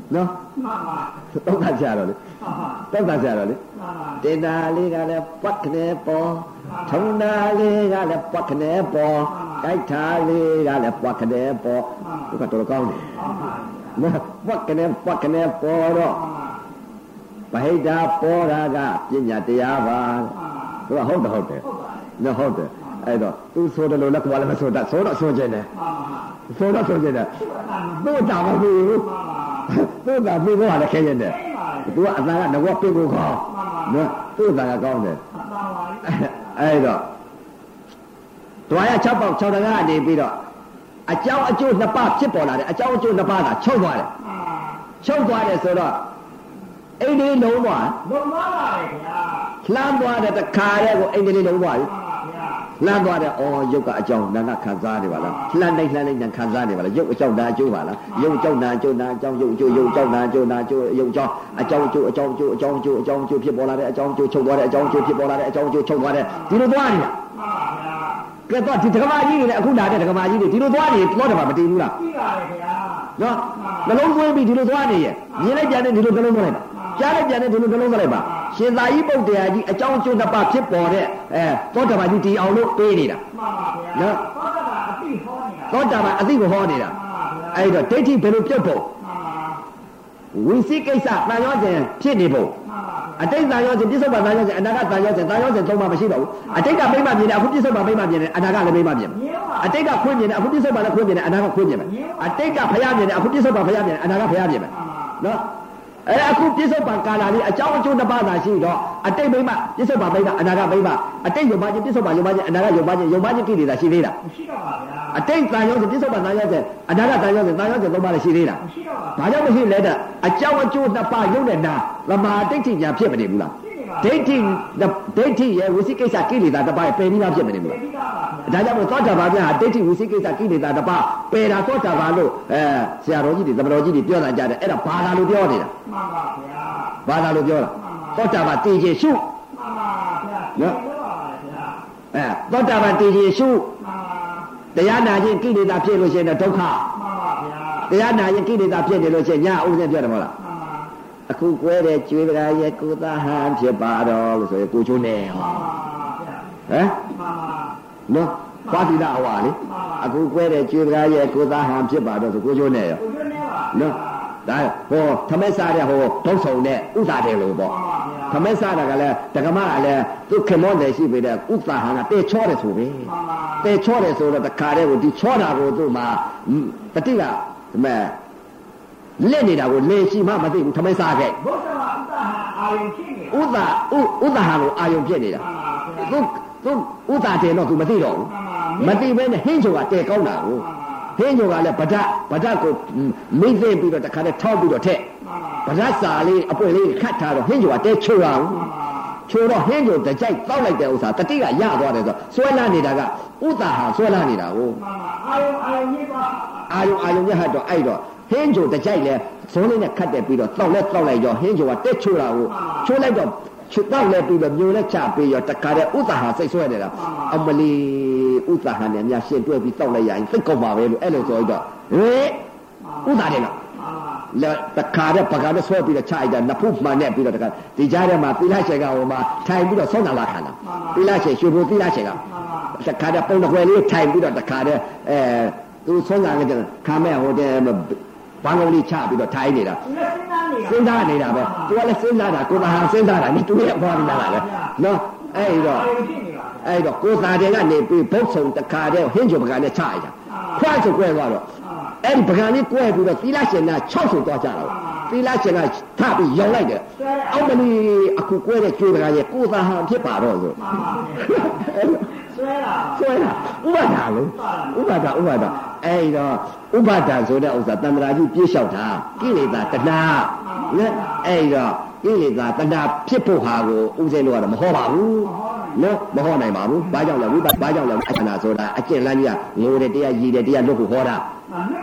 နော်တောက်တာကြတော့လေတောက်တာကြတော့လေတင်တာလေးကလည်းပွက်ခနဲ့ပေါ်ထုံတာလေးကလည်းပွက်ခနဲ့ပေါ်ကြိုက်တာလေးကလည်းပွက်ခနဲ့ပေါ်သူကတော်ကောင်းတယ်နော်ပွက်ခနဲ့ပွက်ခနဲ့ပေါ်တော့ဗဟိတပေါ်တာကပညာတရားပါသူကဟုတ်တယ်ဟုတ်တယ်နော်ဟုတ်တယ်အဲ့တော့သူဆိုတယ်လို့လည်းကွာလည်းမဆိုတတ်ဆိုတော့ဆိုကျင်တယ်ဆိုတော့ဆိုကျင်တယ်သူ့တာမဘူးသူ့တာပြေဖို့ကလည်းခဲရင်တယ်သူကအသာကငေါပြေဖို့ကောင်းနော်သူ့တာကကောင်းတယ်အဲ့တော့တွားရ၆ပေါက်၆တကားကနေပြီးတော့အကြောင်းအကျိုးနှစ်ပါးဖြစ်ပေါ်လာတယ်အကြောင်းအကျိုးနှစ်ပါးကချုပ်သွားတယ်ချုပ်သွားတယ်ဆိုတော့အိမ်လေးလုံးသွားလုံးသွားပါလေခင်ဗျာလှမ်းသွားတဲ့တခါတည်းကိုအိမ်လေးလုံးသွားပြီလှမ်းသွားတဲ့အော်ရုပ်ကအကြောင်းနာကခံစားနေပါလားလှမ်းလိုက်လှမ်းလိုက်နာခံစားနေပါလားရုပ်အကြောင်းနာအကျိုးပါလားရုပ်အကြောင်းနာအကျိုးနာအကြောင်းရုပ်အကျိုးရုပ်အကြောင်းနာအကျိုးနာအကျိုးရုပ်အကြောင်းအကြောင်းအကျိုးအကြောင်းအကျိုးအကြောင်းအကျိုးအကြောင်းအကျိုးဖြစ်ပေါ်လာတဲ့အကြောင်းအကျိုးချုပ်သွားတဲ့အကြောင်းအကျိုးဖြစ်ပေါ်လာတဲ့အကြောင်းအကျိုးချုပ်သွားတဲ့ဒီလိုသွားနေတာကဲတော့ဒီဓမ္မကြီးတွေလည်းအခုလာတဲ့ဓမ္မကြီးတွေဒီလိုသွားနေတော့တယ်မတည်ဘူးလားသိပါတယ်ခင်ဗျာနော်နှလုံးသွင်းပြီးဒီလိုသွားနေရဲ့မြင်လိုက်ပြန်တဲ့ဒီလိုနှလုံးသွင်းလိုက်ပါကြားလိုက်ပြန်တဲ့ဒီလိုနှလုံးသွင်းလိုက်ပါရှင်သာကြီးပုတ်တရားကြီးအကြောင်းအကျိုးနှစ်ပါးဖြစ်ပေါ်တဲ့အဲသောတာပန်ကြီးတည်အောင်လို့ပေးနေတာမှန်ပါဗျာနော်သောတာပန်အသိဟောနေတာသောတာပန်အသိကိုဟောနေတာအဲ့တော့ဒိဋ္ဌိဘယ်လိုပြုတ်ဖို့ဝိသိကိစ္စတန်ရောစဉ်ဖြစ်နေဖို့အတိတ်တန်ရောစဉ်ပြစ္ဆုတ်ပန်တန်ရောစဉ်အနာဂတ်တန်ရောစဉ်တန်ရောစဉ်သုံးပါမရှိတော့ဘူးအတိတ်ကမိမ့်မမြင်တယ်အခုပြစ္ဆုတ်ပန်မိမ့်မမြင်တယ်အနာဂတ်လည်းမိမ့်မမြင်အတိတ်ကခွင့်မြင်တယ်အခုပြစ္ဆုတ်ပန်လည်းခွင့်မြင်တယ်အနာဂတ်ခွင့်မြင်မယ်အတိတ်ကဖျားမြင်တယ်အခုပြစ္ဆုတ်ပန်ဖျားမြင်တယ်အနာဂတ်ဖျားမြင်မယ်နော်အဲ့အခုပြစ္ဆုတ်ပန်ကာလာလေးအကြောင်းအကျိုးတစ်ပါးသာရှိတော့အတိတ်မိမ့်မပြစ္ဆုတ်ပန်မိမ့်မအနာဂတ်မိမ့်မအတိတ်ယုံပါခြင်းပြစ္ဆုတ်ပန်ယုံပါခြင်းအနာဂတ်ယုံပါခြင်းယုံပါခြင်းကိလေသာရှိသေးလားမရှိတော့ပါဗျာအတိတ်တန်ရောစဉ်ပြစ္ဆုတ်ပန်တန်ရောစဉ်အနာဂတ်တန်ရောစဉ်တန်ရောစဉ်သုံးပါးလည်းရှိသေးလားမရှိတော့ပါဘာကြောင့်မရှိလဲတဲ့အကြောင်းအကျိုးနှစ်ပါးယုံတဲ့နာသမာဓိဋ္ဌိညာဖြစ်မနေဘူးလားဒိဋ္ဌိဒိဋ္ဌိရဲ့ဝိသိကိစ္စကိလေသာတစ်ပါးပယ်ပြီးသားဖြစ်မနေဘူးလားဒါကြောင့်မို့သောတာပန်များဟာဒိဋ္ဌိဝိသိကိစ္စကိလေသာတစ်ပါးပယ်တာသောတာပန်လို့အဲဆရာတော်ကြီးတွေသမတော်ကြီးတွေပြောတာကြတယ်အဲ့ဒါဘာသာလို့ပြောနေတာမှန်ပါဗျာဘာသာလို့ပြောတာသောတာပန်တည်ခြင်းရှုမှန်ပါဗျာနော်အဲသောတာပန်တည်ခြင်းရှုမှန်ပါတရားနာခြင်းကိလေသာဖြစ်လို့ရှိရင်ဒုက္ခမှန်ပါဗျာတရားနာခြင်းကိလေသာဖြစ်နေလို့ရှိရင်ညာဥစ္စာပြောတယ်မဟုတ်လားအခုကွဲတဲ့ကျွေးပရာရဲ့ကိုသာဟန်ဖြစ်ပါတော့လို့ဆိုရင်ကိုချိုးနေဟောဟမ်နော်ပါတိလာအဝါလေအခုကွဲတဲ့ကျွေးပရာရဲ့ကိုသာဟန်ဖြစ်ပါတော့ဆိုကိုချိုးနေရောနော်ဒါဟောသမက်စားတဲ့ဟောဒုတ်ဆောင်တဲ့ဥသာတယ်လို့ပေါ့သမက်စားတာကလည်းတက္ကမကလည်းသူခင်မောတယ်ရှိပေတဲ့ဥသာဟန်ကတဲချောတယ်ဆိုပဲတဲချောတယ်ဆိုတော့တခါတည်းကိုဒီချောတာကိုသူ့မှာတတိကဒီမဲ့လက်နေတာကိုလေရှိမှမသိဘူးထမင်းစားခဲ့ဘုရားဥသာအာယုံဖြစ်နေဥသာဥဥသာဟာကိုအာယုံဖြစ်နေတာသူသူဥသာတယ်တော့သူမသိတော့ဘူးမသိဘဲနဲ့ဟင်းချိုကတဲကောင်းတာကိုဟင်းချိုကလည်းဗဒဗဒကိုမိသိပြီးတော့တခါတည်းထောက်ပြီးတော့ထက်ဗဒစာလေးအပွင့်လေးခတ်ထားတော့ဟင်းချိုကတဲချိုအောင်ချိုတော့ဟင်းချိုတကြိုက်တောက်လိုက်တဲ့ဥစ္စာတတိကရသွားတယ်ဆိုဆွဲလာနေတာကဥသာဟာဆွဲလာနေတာကိုအာယုံအာယုံကြီးပါအာယုံအာယုံကြီးဟတ်တော့အဲ့တော့ဟင်းချိုတကြိုက်လဲဇုံးလေးနဲ့ခတ်တယ်ပြီးတော့တောက်လဲတောက်လိုက်ရောဟင်းချိုကတက်ချိုတာကိုချိုးလိုက်တော့ချွတ်တောက်လဲပြီးတော့မျိုးနဲ့ချပြီးရောတခါတည်းဥသာဟာစိတ်ဆွဲနေတာအမလီဥသာဟာနဲ့များရှင်းတွဲပြီးတောက်လိုက်ရရင်စိတ်ကောက်ပါပဲလို့အဲ့လိုဆိုတော့ဟေးဥသာတယ်လားလဲတခါတည်းပကားနဲ့ဆွဲပြီးတော့ချလိုက်တာနဖုမှန်နဲ့ပြီးတော့တခါဒီကြားထဲမှာသီလရှင်ကဟိုမှာထိုင်ပြီးတော့ဆောင်းတာလာခံတာသီလရှင်ရွှေဘိုသီလရှင်ကတခါတည်းပုံတစ်ခွဲလေးထိုင်ပြီးတော့တခါတည်းအဲသူဆုံးတာလည်းခါမဲ့ဟိုတဲ့ဘာလို့လေးချပြီးတော့ထိုင်နေတာစဉ်းစားနေတာပဲသူကလည်းစဉ်းစားတာကိုယ်သာဟာစဉ်းစားတာนี่သူရဲ့ဘာလို့လာလဲနော်အဲ့တော့အဲ့တော့ကိုယ်သာတဲ့ကနေပြီးဘုတ်ဆုံတခါတည်းဟင်းချိုပကံနဲ့ချလိုက်တာခွာဆိုကွဲသွားတော့အဲ့ဒီပကံလေးကွဲပြီးတော့သီလရှင်က၆ဆုံသွားကြတော့သီလရှင်ကထပြီးရောင်လိုက်တယ်အောက်မလီအခုကွဲတဲ့ကျွေးပကံရဲ့ကိုယ်သာဟာဖြစ်ပါတော့ဆိုဆွဲတာဆွဲတာဥပါဒါလို့ဥပါဒါဥပါဒါအဲ့တော့ဥပါဒါဆိုတဲ့ဥစ္စာတဏ္ဍာကြီးပြေးလျှောက်တာကိလေသာတဏှာနဲ့အဲ့တော့ကိလေသာတဏှာဖြစ်ဖို့ဟာကိုဥစဉ်လို့ကတော့မဟောပါဘူးနော်မဟောနိုင်ပါဘူးဘာကြောင့်လဲဝိပါဘာကြောင့်လဲအတ္တနာဆိုတာအကျင့်လမ်းကြီးကငိုတဲ့တရားရည်တဲ့တရားလွတ်ဖို့ဟောတာနှစ်တရားပါ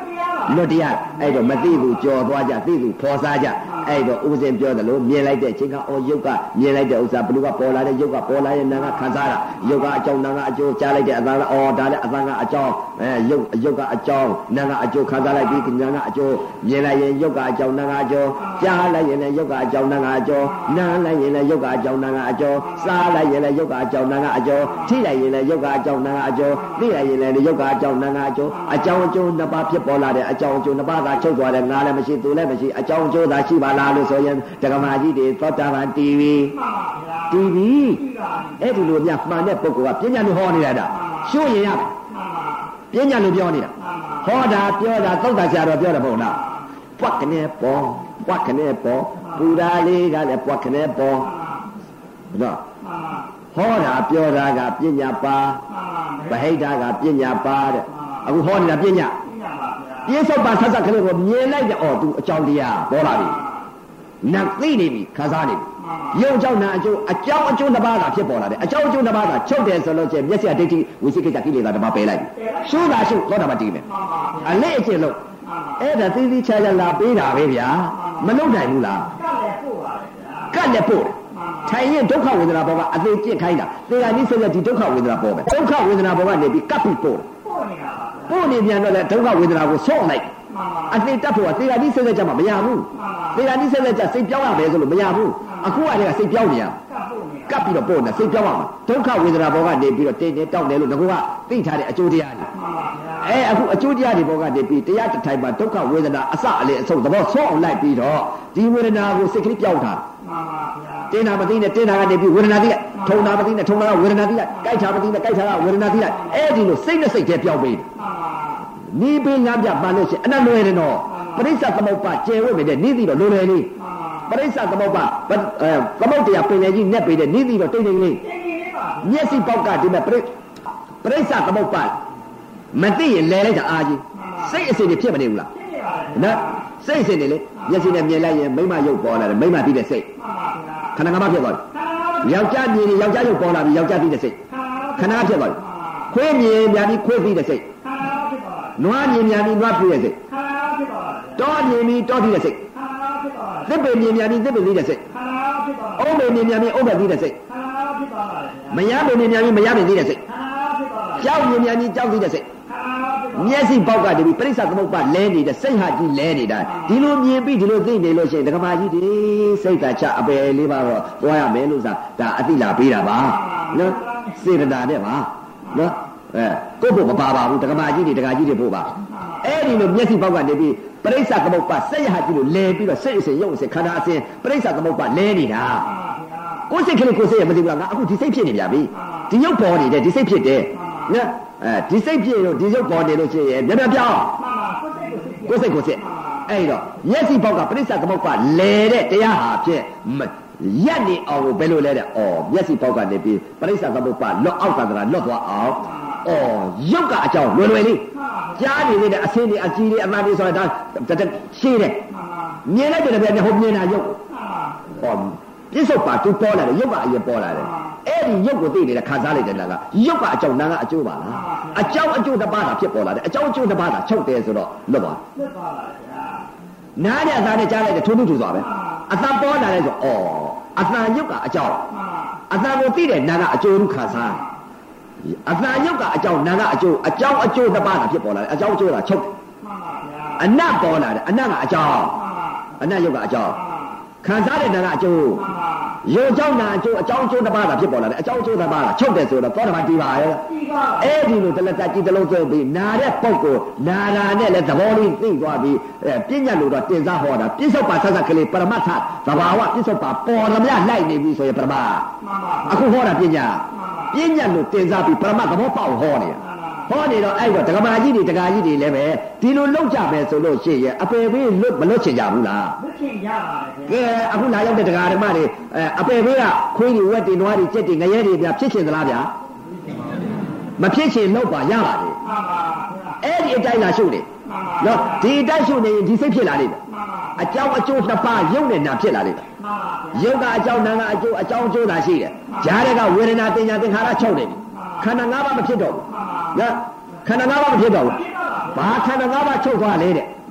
လွတ်တရားအဲ့တော့မသိဘူးကြော်သွားကြသိဘူးဖော်စားကြအဲ့တော့ဥပဇင်ပြောတယ်လို့မြင်လိုက်တဲ့အချိန်ကအော်ယုတ်ကမြင်လိုက်တဲ့ဥစ္စာဘလူကပေါ်လာတဲ့ယုတ်ကပေါ်လာရဲ့နာကခံစားတာယုတ်ကအကြောင်းနာကအကျိုးကြားလိုက်တဲ့အသားကအော်ဒါလည်းအသားကအကြောင်းအဲယုတ်ယုတ်ကအကြောင်းနာကအကျိုးခံစားလိုက်ပြီးညာကအကျိုးမြင်လိုက်ရင်ယုတ်ကအကြောင်းနာကအကျိုးကြားလိုက်ရင်လည်းယုတ်ကအကြောင်းနာကအကျိုးနားလိုက်ရင်လည်းယုတ်ကအကြောင်းနာကအကျိုးစားလိုက်ရင်လည်းယုတ်ကအကြောင်းနာကအကျိုးထိလိုက်ရင်လည်းယုတ်ကအကြောင်းနာကအကျိုးသိလိုက်ရင်လည်းယုတ်ကအကြောင်းနာကအကျိုးအကြောင်းအကျိုးနှစ်ပါးဖြစ်ပေါ်လာတဲ့အကြောင်းအကျိုးနှစ်ပါးကချုပ်သွားတယ်ငါလည်းမရှိသူလည်းမရှိအကြောင်းအကျိုးသာရှိပါလားလို့ဆိုရင်တက္ကမကြီးတွေသောတာပန်တီဗီတီဗီအဲ့ဒီလိုများမှန်တဲ့ပုဂ္ဂိုလ်ကပညာလို့ဟောနေတာဒါရှုရင်ရပညာလို့ပြောနေတာဟောတာပြောတာသုတ်တာဆရာတော်ပြောတယ်မဟုတ်လားပွက်ကနေပေါ်ပွက်ကနေပေါ်ပူရာလေးကလည်းပွက်ကနေပေါ်နော်ဟောတာပြောတာကပညာပါဗဟိတကပညာပါတဲ့အခုဟောနေတာပညာပြစ္ဆုတ်ပါဆက်ဆက်ကလေးကိုမြင်လိုက်တဲ့အော်သူအကြောင်းတရားပေါ်လာပြီနတ်သိနေပြီခါစားနေပြီရုပ်ကြောင့်နာအကျိုးအကြောင်းအကျိုးတစ်ပါးကဖြစ်ပေါ်လာတယ်အကြောင်းအကျိုးတစ်ပါးကချုပ်တယ်ဆိုလို့ချင်းမျက်စိအဒိဋ္ဌိဝိသိကိစ္စကိလေသာတစ်ပါးပယ်လိုက်ပြီရှုတာရှုသောတာပတိမယ်အလေးအကျင့်လို့အဲ့ဒါသီးသီးခြားခြားလာပေးတာပဲဗျာမလုပ်နိုင်ဘူးလားကတ်လည်းပို့ထိုင်ရင်ဒုက္ခဝေဒနာဘောကအသေးပြစ်ခိုင်းတာသေကနိစ္စရဲ့ဒီဒုက္ခဝေဒနာဘောပဲဒုက္ခဝေဒနာဘောကနေပြီးကပ်ပြီးပို့ပို့နေပြန်တော့လေဒုက္ခဝေဒနာကိုဆော့လိုက်အသေးတက်ဖို့ကသေကနိစ္စရဲ့ကြမှာမရဘူးသေကနိစ္စရဲ့ကြစိတ်ပြောင်းရမယ်ဆိုလို့မရဘူးအခုကလည်းစိတ်ပြောင်းနေရကပ်ပြီးတော့ပို့နေစိတ်ပြောင်းရမှာဒုက္ခဝေဒနာဘောကနေပြီးတော့တင်းတင်းတောက်တယ်လို့ငါကသိထားတဲ့အကျိုးတရားတွေအဲအခုအကျိုးတရားတွေဘောကနေပြီးတရားတစ်ထိုင်မှာဒုက္ခဝေဒနာအစအလေအဆုံးသဘောဆော့အောင်လိုက်ပြီးတော့ဒီဝေဒနာကိုစိတ်ကလေးပြောင်းထားတင်းတာမသိနဲ့တင်းတာကနေပြီးဝေဒနာသိလိုက်ထုံတာမသိနဲ့ထုံတာကဝေဒနာသိလိုက်ကြိုက်တာမသိနဲ့ကြိုက်တာကဝေဒနာသိလိုက်အဲ့ဒီလိုစိတ်နဲ့စိတ်ထဲပြောင်းပြီးနီးပင်လမ်းပြပါလို့ရှိရင်အနတ်လွယ်တယ်နော်ပရိစ္ဆသမုပ္ပါကျယ်ဝဲမယ်တဲ့နိသိတော့လွယ်လွယ်လေးပရိစ္ဆသမုပ္ပါအဲသမုတ်တရားပင်လေကြီးနဲ့ပေးတဲ့နိသိတော့တိတ်တိတ်လေးမျက်စိပေါက်ကဒီမဲ့ပရိပရိစ္ဆသမုပ္ပါမသိရင်လဲလိုက်တာအာကြီးစိတ်အစဉ်တွေဖြစ်မနေဘူးလားနော်စိတ်အစဉ်တွေလေမျက်စိနဲ့မြင်လိုက်ရင်မိမရုပ်ပေါ်လာတယ်မိမသိတဲ့စိတ်ခဏခဏဖြစ်သွားတယ်ယောက်ျားမြင်ရင်ယောက်ျားရုပ်ပေါ်လာပြီးယောက်ျားသိတဲ့စိတ်ခဏဖြစ်သွားတယ်ခွေးမြင်ပြန်ပြီးခွေးသိတဲ့စိတ်နွားမြင်ပြန်ပြီးနွားသိတဲ့စိတ်တောမြင်ပြီးတောသိတဲ့စိတ်သစ်ပင်မြင်ပြန်ပြီးသစ်ပင်သိတဲ့စိတ်အုံးပင်မြင်ပြန်ပြီးအုံးပင်သိတဲ့စိတ်မရပင်မြင်ပြန်ပြီးမရပင်သိတဲ့စိတ်ကြောက်မြင်ပြန်ပြီးကြောက်သိတဲ့စိတ်မျက်စိပေါက်ကတည်းကပြိဿသမုပ္ပါလဲနေတဲ့စိတ်ဟာကြီးလဲနေတာဒီလိုမြင်ပြီးဒီလိုသိနေလို့ရှိရင်ဒကမာကြီးဒီစိတ်ကချအပယ်လေးပါတော့သွားရမယ်လို့ဆိုတာဒါအတိလာပေးတာပါနော်စေတနာနဲ့ပါနော်အဲကိုယ့်ဘုမပါပါဘူးဒကမာကြီးတွေဒကာကြီးတွေဖို့ပါအဲ့ဒီလိုမျက်စိပေါက်ကနေပြီးပြိဿသမုပ္ပါစိတ်ဟာကြီးလို့လဲပြီးတော့စိတ်အစဉ်ရုပ်အစဉ်ခန္ဓာအစဉ်ပြိဿသမုပ္ပါလဲနေတာကိုယ်စိတ်ကလေးကိုယ်စိတ်ရမသိဘူးလားငါအခုဒီစိတ်ဖြစ်နေပြန်ပြီဒီရုပ်ပေါ်နေတဲ့ဒီစိတ်ဖြစ်တယ်နော်အဲဒီစိတ်ဖြစ်လို့ဒီရုပ်ပေါ်နေလို့ရှိရင်ပြပြပြောင်းကိုယ်စိတ်ကိုယ်စိတ်အဲ့တော့မျက်စိပေါက်ကပြိဿသမုပ္ပါလဲတဲ့တရားဟာဖြင့်ရက်နေအောင်ကိုဘယ်လိုလဲတဲ့အော်မျက်စိပေါက်ကနေပြီးပြိဿသမုပ္ပါလွတ်အောက်ကတည်းကလွတ်သွားအောင်အော်ရုပ်ကအကြောင်းလွယ်လွယ်လေးကြားနေနေတဲ့အဆင်းတွေအကြီးတွေအမှန်တွေဆိုတာဒါရှင်းတယ်မြင်လိုက်တယ်ဗျာဟိုမြင်တာရုပ်ဟောပြစ္ဆုတ်ပါသူပေါ်လာတယ်ရုပ်ကအရင်ပေါ်လာတယ်အဲ့ဒီရုပ်ကိုသိနေတဲ့ခံစားလိုက်တဲ့နာကရုပ်ကအကြောင်းနာကအကျိုးပါလားအကြောင်းအကျိုးတစ်ပါးတာဖြစ်ပေါ်လာတယ်အကြောင်းအကျိုးတစ်ပါးတာချုပ်တယ်ဆိုတော့လွတ်ပါလွတ်ပါပါဗျာနားနဲ့အသားနဲ့ကြားလိုက်တယ်ထုံးထုံးထူသွားပဲအသံပေါ်လာတယ်ဆိုအော်အသံရုပ်ကအကြောင်းအသံကိုသိတဲ့နာကအကျိုးလူခံစားအသံရုပ်ကအကြောင်းနာကအကျိုးအကြောင်းအကျိုးတစ်ပါးတာဖြစ်ပေါ်လာတယ်အကြောင်းအကျိုးကချုပ်တယ်အနတ်ပေါ်လာတယ်အနတ်ကအကြောင်းအနတ်ရုပ်ကအကြောင်းခံစားတဲ့နာကအကျိုးရုပ်ကြောင့်နာအကျိုးအကြောင်းအကျိုးတစ်ပါးတာဖြစ်ပေါ်လာတယ်အကြောင်းအကျိုးတစ်ပါးတာချုပ်တယ်ဆိုတော့သောတာပန်တည်ပါရဲ့အဲ့ဒီလိုတလက်တက်ကြည့်တလုံးစုပ်ပြီးနာတဲ့ပုဂ္ဂိုလ်နာတာနဲ့လည်းသဘောလေးသိသွားပြီးအဲပြဉ္ညာလို့တော့တင်စားဟောတာပြစ္ဆုတ်ပါဆက်ဆက်ကလေးပရမတ္ထသဘာဝပြစ္ဆုတ်ပါပေါ်ရမလိုက်နေပြီဆိုရင်ပရမအခုဟောတာပြဉ္ညာပြဉ္ညာလို့တင်စားပြီးပရမသဘောပေါက်ဟောနေတာဟောနေတော့အဲ့တော့ဒကမာကြီးတွေဒကာကြီးတွေလည်းပဲဒီလိုလောက်ကြမယ်ဆိုလို့ရှိရင်အပယ်ဘေးလွတ်မလွတ်ချင်ကြဘူးလားလွတ်ချင်ကြပါတယ်ကဲအခုလာရောက်တဲ့ဒကာဓမ္မတွေအဲအပယ်ဘေးကခွေးတွေဝက်တွေနွားတွေကြက်တွေငရဲတွေဗျာဖြစ်ချင်သလားဗျာမဖြစ်ချင်လောက်ပါရပါတယ်မှန်ပါအဲ့ဒီအတိုင်းလာရှုနေနော်ဒီအတိုင်းရှုနေရင်ဒီစိတ်ဖြစ်လာလိမ့်မယ်အကြောင်းအကျိုးနှစ်ပါးရုပ်နဲ့နာဖြစ်လာလိမ့်မယ်ရုပ်ကအကြောင်းနာကအကျိုးအကြောင်းအကျိုးသာရှိတယ်ဂျားတွေကဝေဒနာတင်ညာသင်္ခါရချုပ်နေပြီခန္ဓာ၅ပါးမဖြစ်တော့ဘူးနော်ခန္ဓာ၅ပါးမဖြစ်တော့ဘူးဘာခန္ဓာ၅ပါးချုပ်သွားလဲတဲ့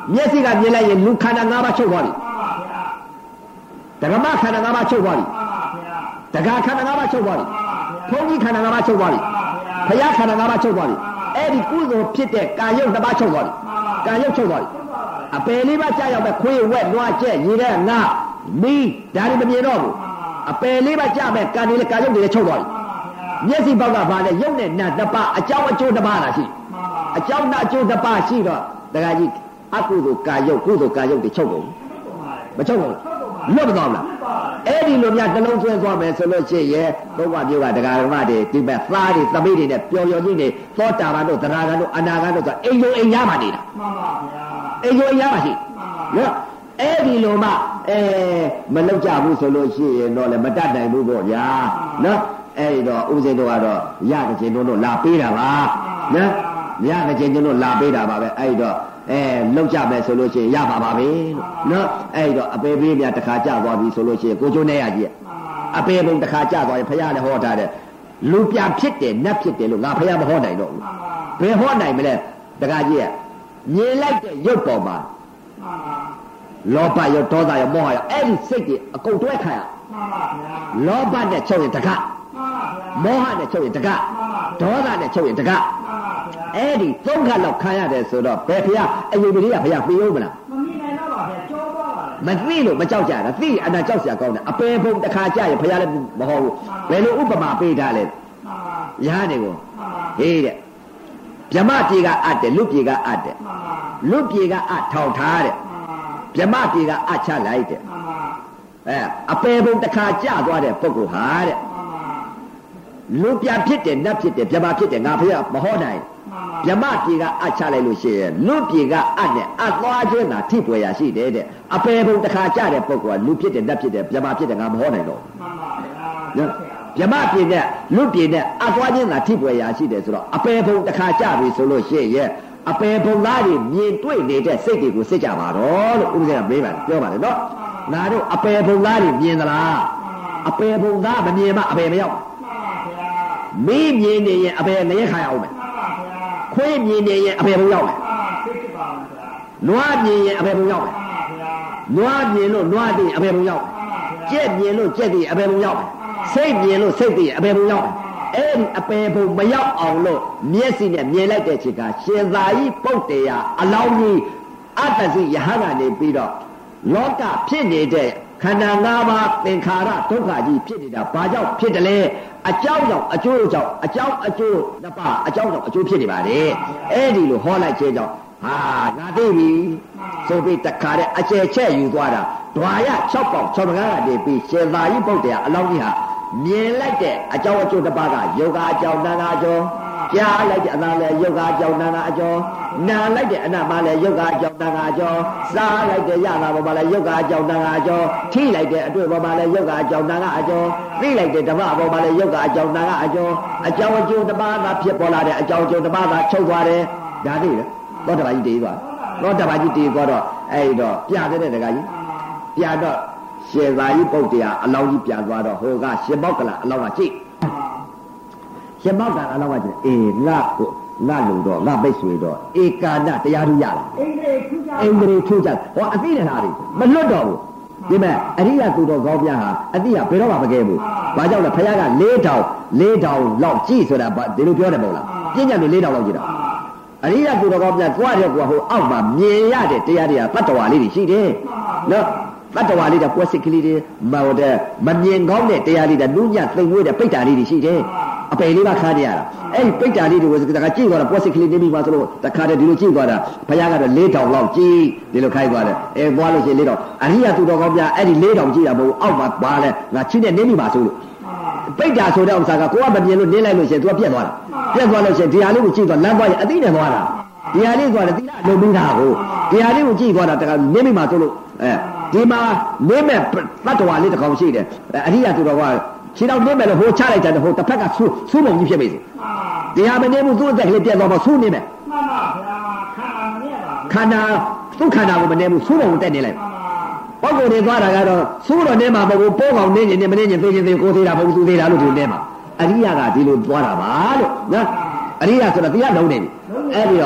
မျက်စိကမြင်လိုက်ရင်လူခန္ဓာ၅ပါးချုပ်သွားပြီဓမ္မခန္ဓာ၅ပါးချုပ်သွားပြီတက္ကခန္ဓာ၅ပါးချုပ်သွားပြီဘုန်းကြီးခန္ဓာ၅ပါးချုပ်သွားပြီဘုရားခန္ဓာ၅ပါးချုပ်သွားပြီအဲ့ဒီကုသိုလ်ဖြစ်တဲ့ကာယုတ်တစ်ပါးချုပ်သွားပြီကာယုတ်ချုပ်သွားပြီအပယ်လေးပါးကြာရောက်ပဲခွေးဝက်နွားကျက်ရေတဲ့ငါမီးဒါတွေမမြင်တော့ဘူးအပယ်လေးပါးကြာပဲကာနေလေကာယုတ်တွေလည်းချုပ်သွားပြီမျက်စိပေါက်ကဘာလဲရုပ်နဲ့နာတစ်ပါးအကြောင်းအကျိုးတစ်ပါးလားရှိအကြောင်းနဲ့အကျိုးတစ်ပါးရှိတော့တခါကြီးအကုသိုလ်ကာယုတ်ကုသိုလ်ကာယုတ်တွေချုပ်ကုန်မချုပ်ဘူးလွတ်မသွားဘူးလားအဲ့ဒီလိုများနှလုံးသွင်းသွားမယ်ဆိုလို့ရှိရင်ဘုရားမျိုးကတရားဓမ္မတွေဒီမဲ့သားတွေသမိတွေနဲ့ပျော်ပျော်ကြီးနေသောတာပန်တို့သရဂံတို့အနာဂံတို့ဆိုအိမ်ယုံအိမ်ရမှနေတာမှန်ပါဗျာအိမ်ယုံအိမ်ရမှရှိနော်အဲ့ဒီလိုမှအဲမလောက်ကြဘူးဆိုလို့ရှိရင်တော့လည်းမတတ်နိုင်ဘူးပေါ့ဗျာနော်အဲ့ဒီတော့ဦးဇင်းတို့ကတော့ရကြခြင်းတို့လာပေးတာပါနော်ရကြခြင်းတို့လာပေးတာပါပဲအဲ့တော့အဲလောက်ကြမယ်ဆိုလို့ရှိရင်ရပါပါပဲလို့နော်အဲ့တော့အပေပေးပြတစ်ခါကြသွားပြီဆိုလို့ရှိရင်ကိုကျိုးနေရကြီးအပေဘုံတစ်ခါကြသွားရင်ဖခင်လည်းဟောထားတယ်လူပြဖြစ်တယ်နတ်ဖြစ်တယ်လို့ငါဖခင်မဟောနိုင်တော့ဘူးဘယ်ဟောနိုင်မလဲတခါကြီးကမြင်လိုက်တဲ့ရုပ်ပေါ်မှာလောဘရောဒေါသရောမောဟရောအဲ့ဒီစိတ်တွေအကုန်တွဲခံရလောဘနဲ့ချုပ်ရင်တခါမောဟနဲ့ချုပ်ရင်တခါဒေါသနဲ့ချုပ်ရင်တခါအဲ့ဒီသုံးခါလောက်ခံရတယ်ဆိုတော့ဘယ်ဖះအယုဒ္ဓရိယဖះပြေဦးမလားမမြင်နိုင်တော့ပါဗျာကြောသွားပါလေမသိလို့မကြောက်ကြတာသိအနာကြောက်စရာကောင်းတယ်အပေဘုံတစ်ခါကြရင်ဖះလည်းမဟောဘူးဘယ်လိုဥပမာပေးထားလဲရဟန်းတွေကိုဟေးတဲ့ဗြဟ္မပြေကအပ်တယ်လူပြေကအပ်တယ်လူပြေကအထောင်ထားတဲ့ဗြဟ္မပြေကအချလိုက်တဲ့အဲအပေဘုံတစ်ခါကြသွားတဲ့ပုဂ္ဂိုလ်ဟာတဲ့လူပြဖြစ်တယ်နတ်ဖြစ်တယ်ဗြဟ္မဖြစ်တယ်ငါဖះမဟောနိုင်ဗြဟ္မပြေကအချလိုက်လို့ရှိရင်လူပြေကအနဲ့အသွားခြင်းသာထိပွေရာရှိတယ်တဲ့အပေဘုံတစ်ခါကြတဲ့ပုဂ္ဂိုလ်ကလူဖြစ်တယ်နတ်ဖြစ်တယ်ဗြဟ္မဖြစ်တယ်ငါမဟောနိုင်တော့မှန်ပါဗျာဗြဟ္မပြေနဲ့လူပြေနဲ့အသွားခြင်းသာထိပွေရာရှိတယ်ဆိုတော့အပေဘုံတစ်ခါကြပြီဆိုလို့ရှိရင်အပေဘုံသားတွေမြင်တွေ့နေတဲ့စိတ်တွေကိုစစ်ကြပါတော့လို့ဦးဇင်းကမေးပါတယ်ပြောပါတယ်နော်ငါတို့အပေဘုံသားတွေမြင်သလားအပေဘုံသားမမြင်မှအပေမရောက်မင်းမြင်နေရင်အပေငရဲခါရအောင်မယ်ခွေးမြင်နေရင်အပေဘုံရောက်မယ်နွားမြင်ရင်အပေဘုံရောက်မယ်နွားမြင်လို့နွားသိရင်အပေဘုံရောက်မယ်ကြက်မြင်လို့ကြက်သိရင်အပေဘုံရောက်မယ်စိတ်မြင်လို့စိတ်သိရင်အပေဘုံရောက်မယ်အဲ့ဒီအပေဘုံမရောက်အောင်လို့မျက်စိနဲ့မြင်လိုက်တဲ့ချိန်ကရှင်သာကြီးပုတ်တရားအလောင်းကြီးအတ္တစီယဟန်ကနေပြီးတော့လောကဖြစ်နေတဲ့ခန္ဓာ၅ပါးသင်္ခါရဒုက္ခကြီးဖြစ်နေတာဘာကြောင့်ဖြစ်တယ်လဲအကြောင်းကြောင့်အကျိုးကြောင့်အကြောင်းအကျိုးနှစ်ပါးအကြောင်းကြောင့်အကျိုးဖြစ်နေပါလေအဲ့ဒီလိုဟောလိုက်ခြင်းကြောင့်ဟာငါသိပြီဆိုပြီးတခါတဲ့အကျယ်ချက်ယူသွားတာဓွာရ၆ပေါက်၆ပကားကနေပြီးရှင်သာကြီးပုတ်တရားအလောင်းကြီးဟာမြင်လိုက်တဲ့အကြောင်းအကျိုးတစ်ပါးကယောဂအကြောင်းနာနာအကျော်ကြားလိုက်တဲ့အနာလည်းယောဂအကြောင်းနာနာအကျော်နာလိုက်တဲ့အနာမှလည်းယောဂအကြောင်းနာနာအကျော်စားလိုက်တဲ့ရတာပေါ်မှာလည်းယောဂအကြောင်းနာနာအကျော်ထိလိုက်တဲ့အတွေ့ပေါ်မှာလည်းယောဂအကြောင်းနာနာအကျော်သိလိုက်တဲ့ဓမ္မပေါ်မှာလည်းယောဂအကြောင်းနာနာအကျော်အကြောင်းအကျိုးတစ်ပါးသာဖြစ်ပေါ်လာတဲ့အကြောင်းအကျိုးတစ်ပါးသာချုပ်သွားတယ်ဒါသိတယ်သောတပန်ကြီးတည်သွားသောတပန်ကြီးတည်သွားတော့အဲ့တော့ပြတဲ့တကကြီးပြတော့ရှင်သာကြီးပုတ်တရားအလောင်းကြီးပြန်သွားတော့ဟိုကရှင်မောက်ကလာအလောင်းကကြည့်ရှင်မောက်ကအလောင်းကကြည့်အေးငါကိုငါလုံတော့ငါပိတ်ဆွေတော့ဧကာဏတရားထူးရလားအင်္ဂရိထူးကြအင်္ဂရိထူးကြဟောအသိနေတာတွေမလွတ်တော့ဘူးဒီမဲ့အရိယသူတော်ကောင်းများဟာအသိကဘယ်တော့မှမကဲဘူးဘာကြောင့်လဲဖခင်ကလေးထောင်လေးထောင်လောက်ကြည့်ဆိုတာဒီလိုပြောတယ်မဟုတ်လားပြညာတွေလေးထောင်လောက်ကြည့်တာအရိယသူတော်ကောင်းများကြွားတဲ့ကွာဟိုအောက်မှာမြင်ရတဲ့တရားတွေကတတ္တဝါလေးတွေရှိတယ်နော်တတ္တဝါလေးတဲ့ပွက်စစ်ကလေးတွေမဟုတ်တဲ့မမြင်ကောင်းတဲ့တရားလေးတွေနုညံ့သိမ်ဝဲတဲ့ပိဋ္ဌာလေးတွေရှိတယ်အပယ်လေးပါခါနေရတာအဲ့ဒီပိဋ္ဌာလေးတွေကိုတခါကြည့်သွားတာပွက်စစ်ကလေးနေပြီးပါဆိုလို့တခါတည်းဒီလိုကြည့်သွားတာဘုရားကတော့လေးထောင်လောက်ကြည့်ဒီလိုခိုင်းသွားတယ်အဲသွားလို့ရှိရင်လေးထောင်အရိယသူတော်ကောင်းများအဲ့ဒီလေးထောင်ကြည့်တာမဟုတ်အောက်မှာပါလဲငါချင်းနဲ့နေပြီးပါဆိုလို့ပိဋ္ဌာဆိုတဲ့ဥစ္စာကကိုကမမြင်လို့နေလိုက်လို့ရှိရင် तू ကပြက်သွားတာပြက်သွားလို့ရှိရင်ဒီဟာလေးကိုကြည့်သွားလမ်းသွားရင်အသိနဲ့သွားတာဒီဟာလေးသွားတယ်သီလလုံပြီးတာကိုဒီဟာလေးကိုကြည့်သွားတာတခါနေပြီးပါဆိုလို့အဲဒီမှာနေမဲ့တတ္တဝါလေးတစ်ကောင်ရှိတယ်အရိယသူတော်ကခြေတော်နေမဲ့လို့ဟိုချလိုက်တယ်ဟိုတစ်ဖက်ကဆူဆူပုံကြီးဖြစ်ပြီတရားမနေဘူးသူ့အသက်ကလေးပြတ်သွားမှဆူနေမယ်မှန်ပါဗျာခန္ဓာမနေပါခန္ဓာသူ့ခန္ဓာကိုမနေဘူးဆူပုံတက်နေလိုက်ပုဂ္ဂိုလ်တွေသွားတာကတော့ဆူတော့နေမှာမဟုတ်ဘူးပိုးကောင်နေရင်နေမနေရင်သိချင်းသိကိုသေးတာမဟုတ်ဘူးသူသေးတာလို့ဒီနေမှာအရိယကဒီလိုသွားတာပါလို့နော်အရိယဆိုတော့တရားလုံးနေပြီအဲ့ဒီတော့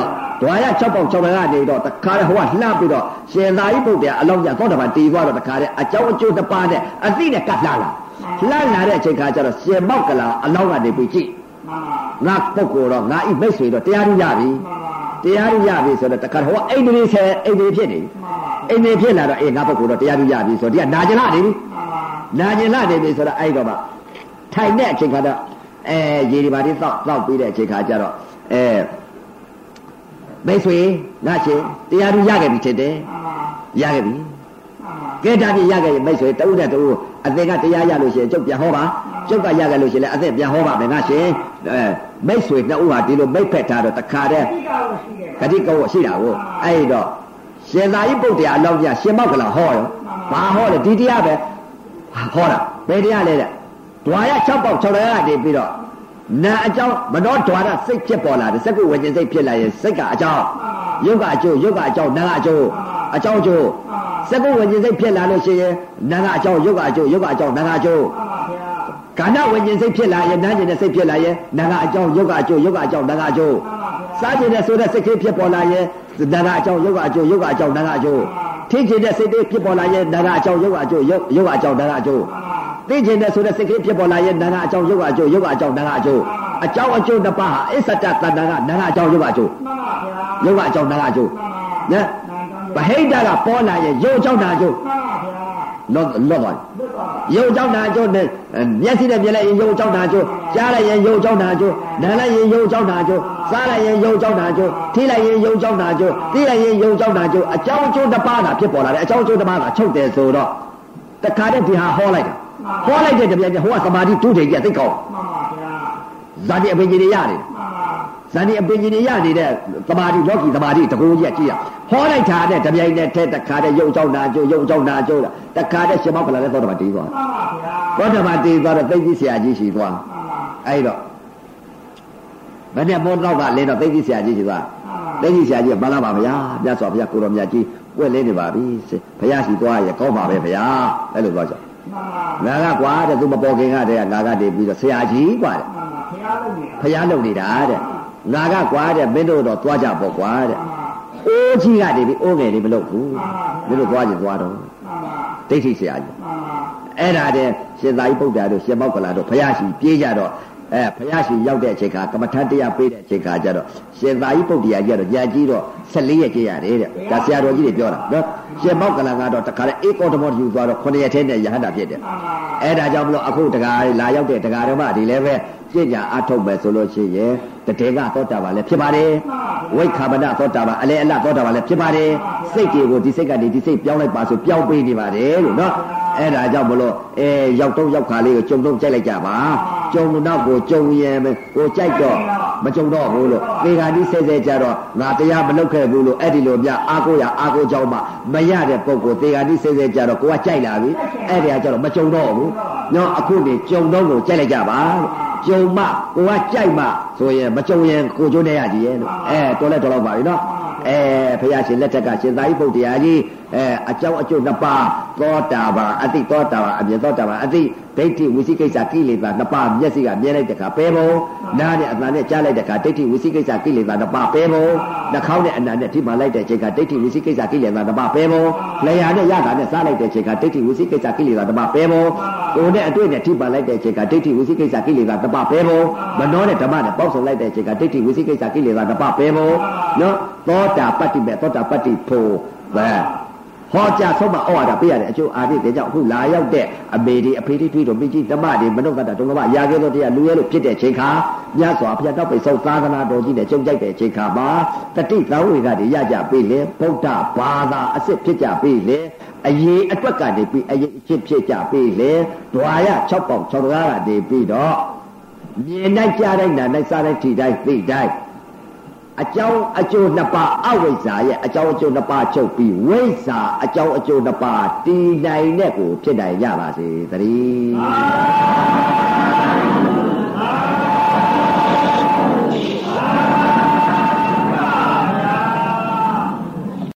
တွာရ၆ပေါက်၆ပေါက်ကနေတော့တခါလေဟိုကလှမ်းပြီးတော့ရှင်သာရိပုတ္တရာအလောင်းကြသောတာပန်တည်သွားတော့တခါလေအကြောင်းအကျိုးတစ်ပါးနဲ့အသိနဲ့ကပ်လာလာလှမ်းလာတဲ့အချိန်ခါကျတော့ရှင်မောက်ကလာအလောင်းကနေပြီးကြည့်ငါပုဂ္ဂိုလ်တော့ငါဤမိတ်ဆွေတော့တရားရရပြီတရားရရပြီဆိုတော့တခါဟိုကအိန္ဒြေဆယ်အိန္ဒြေဖြစ်နေအိန္ဒြေဖြစ်လာတော့အေးငါပုဂ္ဂိုလ်တော့တရားရရပြီဆိုတော့ဒီကနာကျင်လာနေပြီနာကျင်လာနေပြီဆိုတော့အဲ့တော့မှထိုင်တဲ့အချိန်ခါတော့အဲရေဒီပါတိတောက်တောက်ပြီးတဲ့အချိန်ခါကျတော့အဲမိတ်ဆွေငါရှင်တရားရရခဲ့ပြီဖြစ်တယ်ရခဲ့ပြီကဲဒါပြရခဲ့ရင်မိတ်ဆွေတဦးနဲ့တဦးအသင်ကတရားရလို့ရှိရင်ကျုပ်ပြန်ဟောပါကျုပ်ကရခဲ့လို့ရှိရင်လည်းအသင်ပြန်ဟောပါမယ်ငါရှင်အဲမိတ်ဆွေနှစ်ဦးဟာဒီလိုမိတ်ဖက်ထားတော့တခါတည်းဂတိကောရှိတာကိုအဲ့တော့ရှင်သာရိပုတ္တရာအလောင်းကြီးရှင်မောက်ကလာဟောရောဘာဟောလဲဒီတရားပဲဟောတာဘယ်တရားလဲတဲ့ဓွာရ၆ပေါက်၆လဲကနေပြီးတော့နာအကြောင်းမနောဓွာရစိတ်ဖြစ်ပေါ်လာတယ်စက္ကုဝိညာဉ်စိတ်ဖြစ်လာရင်စိတ်ကအကြောင်းယုတ်ကအကျိုးယုတ်ကအကြောင်းနာကအကျိုးအကြောင်းအကျိုးစက္ကုဝိညာဉ်စိတ်ဖြစ်လာလို့ရှိရင်နာကအကြောင်းယုတ်ကအကျိုးယုတ်ကအကြောင်းနာကအကျိုးကာဏဝိညာဉ်စိတ်ဖြစ်လာရင်နာကျင်တဲ့စိတ်ဖြစ်လာရင်နာကအကြောင်းယုတ်ကအကျိုးယုတ်ကအကြောင်းနာကအကျိုးစားကျင်တဲ့ဆိုတဲ့စိတ်ဖြစ်ပေါ်လာရင်နာကအကြောင်းယုတ်ကအကျိုးယုတ်ကအကြောင်းနာကအကျိုးထင်းကျင်တဲ့စိတ်ဖြစ်ပေါ်လာရင်နာကအကြောင်းယုတ်ကအကျိုးယုတ်ယုတ်ကအကြောင်းနာကအကျိုးသိကျင်တဲ့ဆိုတဲ့စိတ်ဖြစ်ပေါ်လာရင်နာကအကြောင်းယုတ်ကအကျိုးယုတ်ကအကြောင်းနာကအကျိုးအကြောင်းအကျိုးတစ်ပါးဟာအစ္ဆတတဏ္ဍာကနာကအကြောင်းယုတ်ကအကျိုးယုတ်ကအကြောင်းနာကအကျိုးနော်ဗဟိတကပေါ်လာရင်ယုတ်အကြောင်းနာအကျိုးလောလောပါယုတ်အကြောင်းနာအကျိုးနဲ့မျက်စိနဲ့မြင်လိုက်ရင်ယုတ်အကြောင်းနာအကျိုးကြားလိုက်ရင်ယုတ်အကြောင်းနာအကျိုးနားလိုက်ရင်ယုတ်အကြောင်းနာအကျိုးစားလိုက်ရင်ယုတ်အကြောင်းနာအကျိုးထိလိုက်ရင်ယုတ်အကြောင်းနာအကျိုးသိလိုက်ရင်ယုတ်အကြောင်းနာအကျိုးအကြောင်းအကျိုးတစ်ပါးကဖြစ်ပေါ်လာတယ်အကြောင်းအကျိုးတစ်ပါးကချုပ်တယ်ဆိုတော့တခါတည်းဒီဟာဟောလိုက်တာဟောလိုက်တဲ့တပြိုင်တည်းဟိုကသမာဓိတူးတယ်ကြီးသိကောင်းမှန်ပါဗျာဇာတိအပင်ကြီးတွေရတယ်မှန်ပါဇာတိအပင်ကြီးတွေရနေတဲ့သမာဓိလောကီသမာဓိတကူကြီးကကြည့်ရဟောလိုက်တာနဲ့တပြိုင်တည်းထဲတခါတည်းရုပ်ကြောင့်နာကျိုးရုပ်ကြောင့်နာကျိုးတခါတည်းရှင်မောက်ကလာတဲ့သောတာပန်တည်သွားမှန်ပါဗျာသောတာပန်တည်သွားတော့သိသိဆရာကြီးရှိသွားမှန်ပါအဲ့တော့ဘယ်နဲ့မောတော့ကလင်းတော့သိသိဆရာကြီးရှိသွားသိသိဆရာကြီးကမလာပါဗျာမြတ်စွာဘုရားကိုတော်မြတ်ကြီးပွက်လင်းနေပါပြီဘုရားရှိသွားရကောင်းပါပဲဗျာအဲ့လိုပြောကြငါကကွာတဲ့သူမပေါ်ခင်ကတည်းကငါကနေပြီးတော့ဆရာကြီးကွာတဲ့ဖျားလုံနေတာတဲ့ငါကကွာတဲ့မင်းတို့တော့သွားကြပေါ့ကွာတဲ့အိုးကြီးကနေပြီးအိုးငယ်လေးမလုပ်ဘူးမင်းတို့သွားကြသွားတော့ဒိဋ္ဌိဆရာကြီးအဲ့ဒါတဲ့ရှင်သာရိပုတ္တရာတို့ရှင်မောက္ကလတို့ဖျားရှိပြေးကြတော့အဲဖျားရှိရောက်တဲ့အချိန်ခါကမ္မထတရားပေးတဲ့အချိန်ခါကျတော့ရှင်သာရိပုတ္တရာကျတော့ညာကြီးတော့ဆယ်လေးရက်ကြည့်ရတယ်တဲ့ဒါဆရာတော်ကြီးတွေပြောတာနော်ရှင်မောက္ကလကတော့တခါလေဧကောဓမောယူသွားတော့ခုနှစ်ရက်ထဲနဲ့ယဟန္တာဖြစ်တယ်အဲ့ဒါကြောင့်မလို့အခုတရားလာရောက်တဲ့တရားတော်မဒီလည်းပဲပြည့်ညာအထုတ်မယ်ဆိုလို့ရှိရင်တတေကသောတာပန်လည်းဖြစ်ပါတယ်ဝိခာမနသောတာပန်အလေအလသောတာပန်လည်းဖြစ်ပါတယ်စိတ်တွေကိုဒီစိတ်ကနေဒီစိတ်ပြောင်းလိုက်ပါဆိုပြောင်းပေးနေပါတယ်လို့နော်အဲ့ဒါကြောင့်မလို့အဲရောက်တော့ရောက်ခါလေးကိုကြုံတော့ကြိုက်လိုက်ကြပါကြုံတော့ကိုကြုံရင်ကိုကြိုက်တော့မကြုံတော့ဘူးလို့သေဃာတိဆဲဆဲကြတော့ငါတရားမလုပ်ခဲ့ဘူးလို့အဲ့ဒီလိုပြအာကိုရအာကိုကြောင့်မှမရတဲ့ပုံကိုသေဃာတိဆဲဆဲကြတော့ကိုကကြိုက်လာပြီအဲ့ဒီကကြတော့မကြုံတော့ဘူးနော်အခုနေကြုံတော့ကိုကြိုက်လိုက်ကြပါကြုံမှကိုကကြိုက်မှဆိုရင်မကြုံရင်ကိုကျိုးနေရကြီးရဲ့လို့အဲတော်လဲတော်တော့ပါပြီနော်အဲဘုရားရှင်လက်ထက်ကရှင်သာရိပုတ္တရာကြီးအဲအကြောင်းအကျိုးနှစ်ပါးသောတာပန်အတိသောတာပန်အပြင်သောတာပန်အတိဒိဋ္ဌိဝိသိကိစ္စကိလေသာနှစ်ပါးမျက်စိကမြင်လိုက်တဲ့အခါပဲပုံနားနဲ့အသံနဲ့ကြားလိုက်တဲ့အခါဒိဋ္ဌိဝိသိကိစ္စကိလေသာနှစ်ပါးပဲပုံနှာခေါင်းနဲ့အနံနဲ့ထိမှန်လိုက်တဲ့အချိန်ကဒိဋ္ဌိဝိသိကိစ္စကိလေသာနှစ်ပါးပဲပုံလျှာနဲ့ရတာနဲ့စားလိုက်တဲ့အချိန်ကဒိဋ္ဌိဝိသိကိစ္စကိလေသာနှစ်ပါးပဲပုံကိုယ်နဲ့အတွေ့နဲ့ထိမှန်လိုက်တဲ့အချိန်ကဒိဋ္ဌိဝိသိကိစ္စကိလေသာနှစ်ပါးပဲပုံမနှောနဲ့ဓမ္မနဲ့ပေါက်ဆုံလိုက်တဲ့အချိန်ကဒိဋ္ဌိဝိသိကိစ္စကိလေသာနှစ်ပါးပဲပုံနော်သောတာပတ္တိမဲ့သောတာပတ္တိဖို့ပဲဟောကြားဆုံးမဩဝါဒပေးရတဲ့အကျိုးအာတိတဲ့ကြောင့်အခုလာရောက်တဲ့အမေတွေအဖေတွေတွေ့တော့မိကြီးဓမ္မတွေမနုဿတဒုံကမရာခဲ့လို့တရားလူရဲလို့ဖြစ်တဲ့ချိန်ခါမြတ်စွာဘုရားတောက်ပိတ်ဆုံးသာသနာတော်ကြီးနဲ့ကြုံကြိုက်တဲ့ချိန်ခါမှာတတိသံဝေကတွေရကြပြီလေဗုဒ္ဓဘာသာအစ်စ်ဖြစ်ကြပြီလေအရေးအတွက်ကနေပြီးအရေးအဖြစ်ဖြစ်ကြပြီလေဓွာရ၆ပေါင်၆တကားကနေပြီးတော့မြင်နိုင်ကြတိုင်းနာနိုင်စားတိုင်းထိတိုင်းသိတိုင်းအကြောင်းအကျိုးနှစ်ပါးအဝိဇ္ဇာရဲ့အကြောင်းအကျိုးနှစ်ပါးချုပ်ပြီးဝိဇ္ဇာအကြောင်းအကျိုးနှစ်ပါးတည်နိုင်တဲ့ကိုဖြစ်နိုင်ကြပါစေသတည်း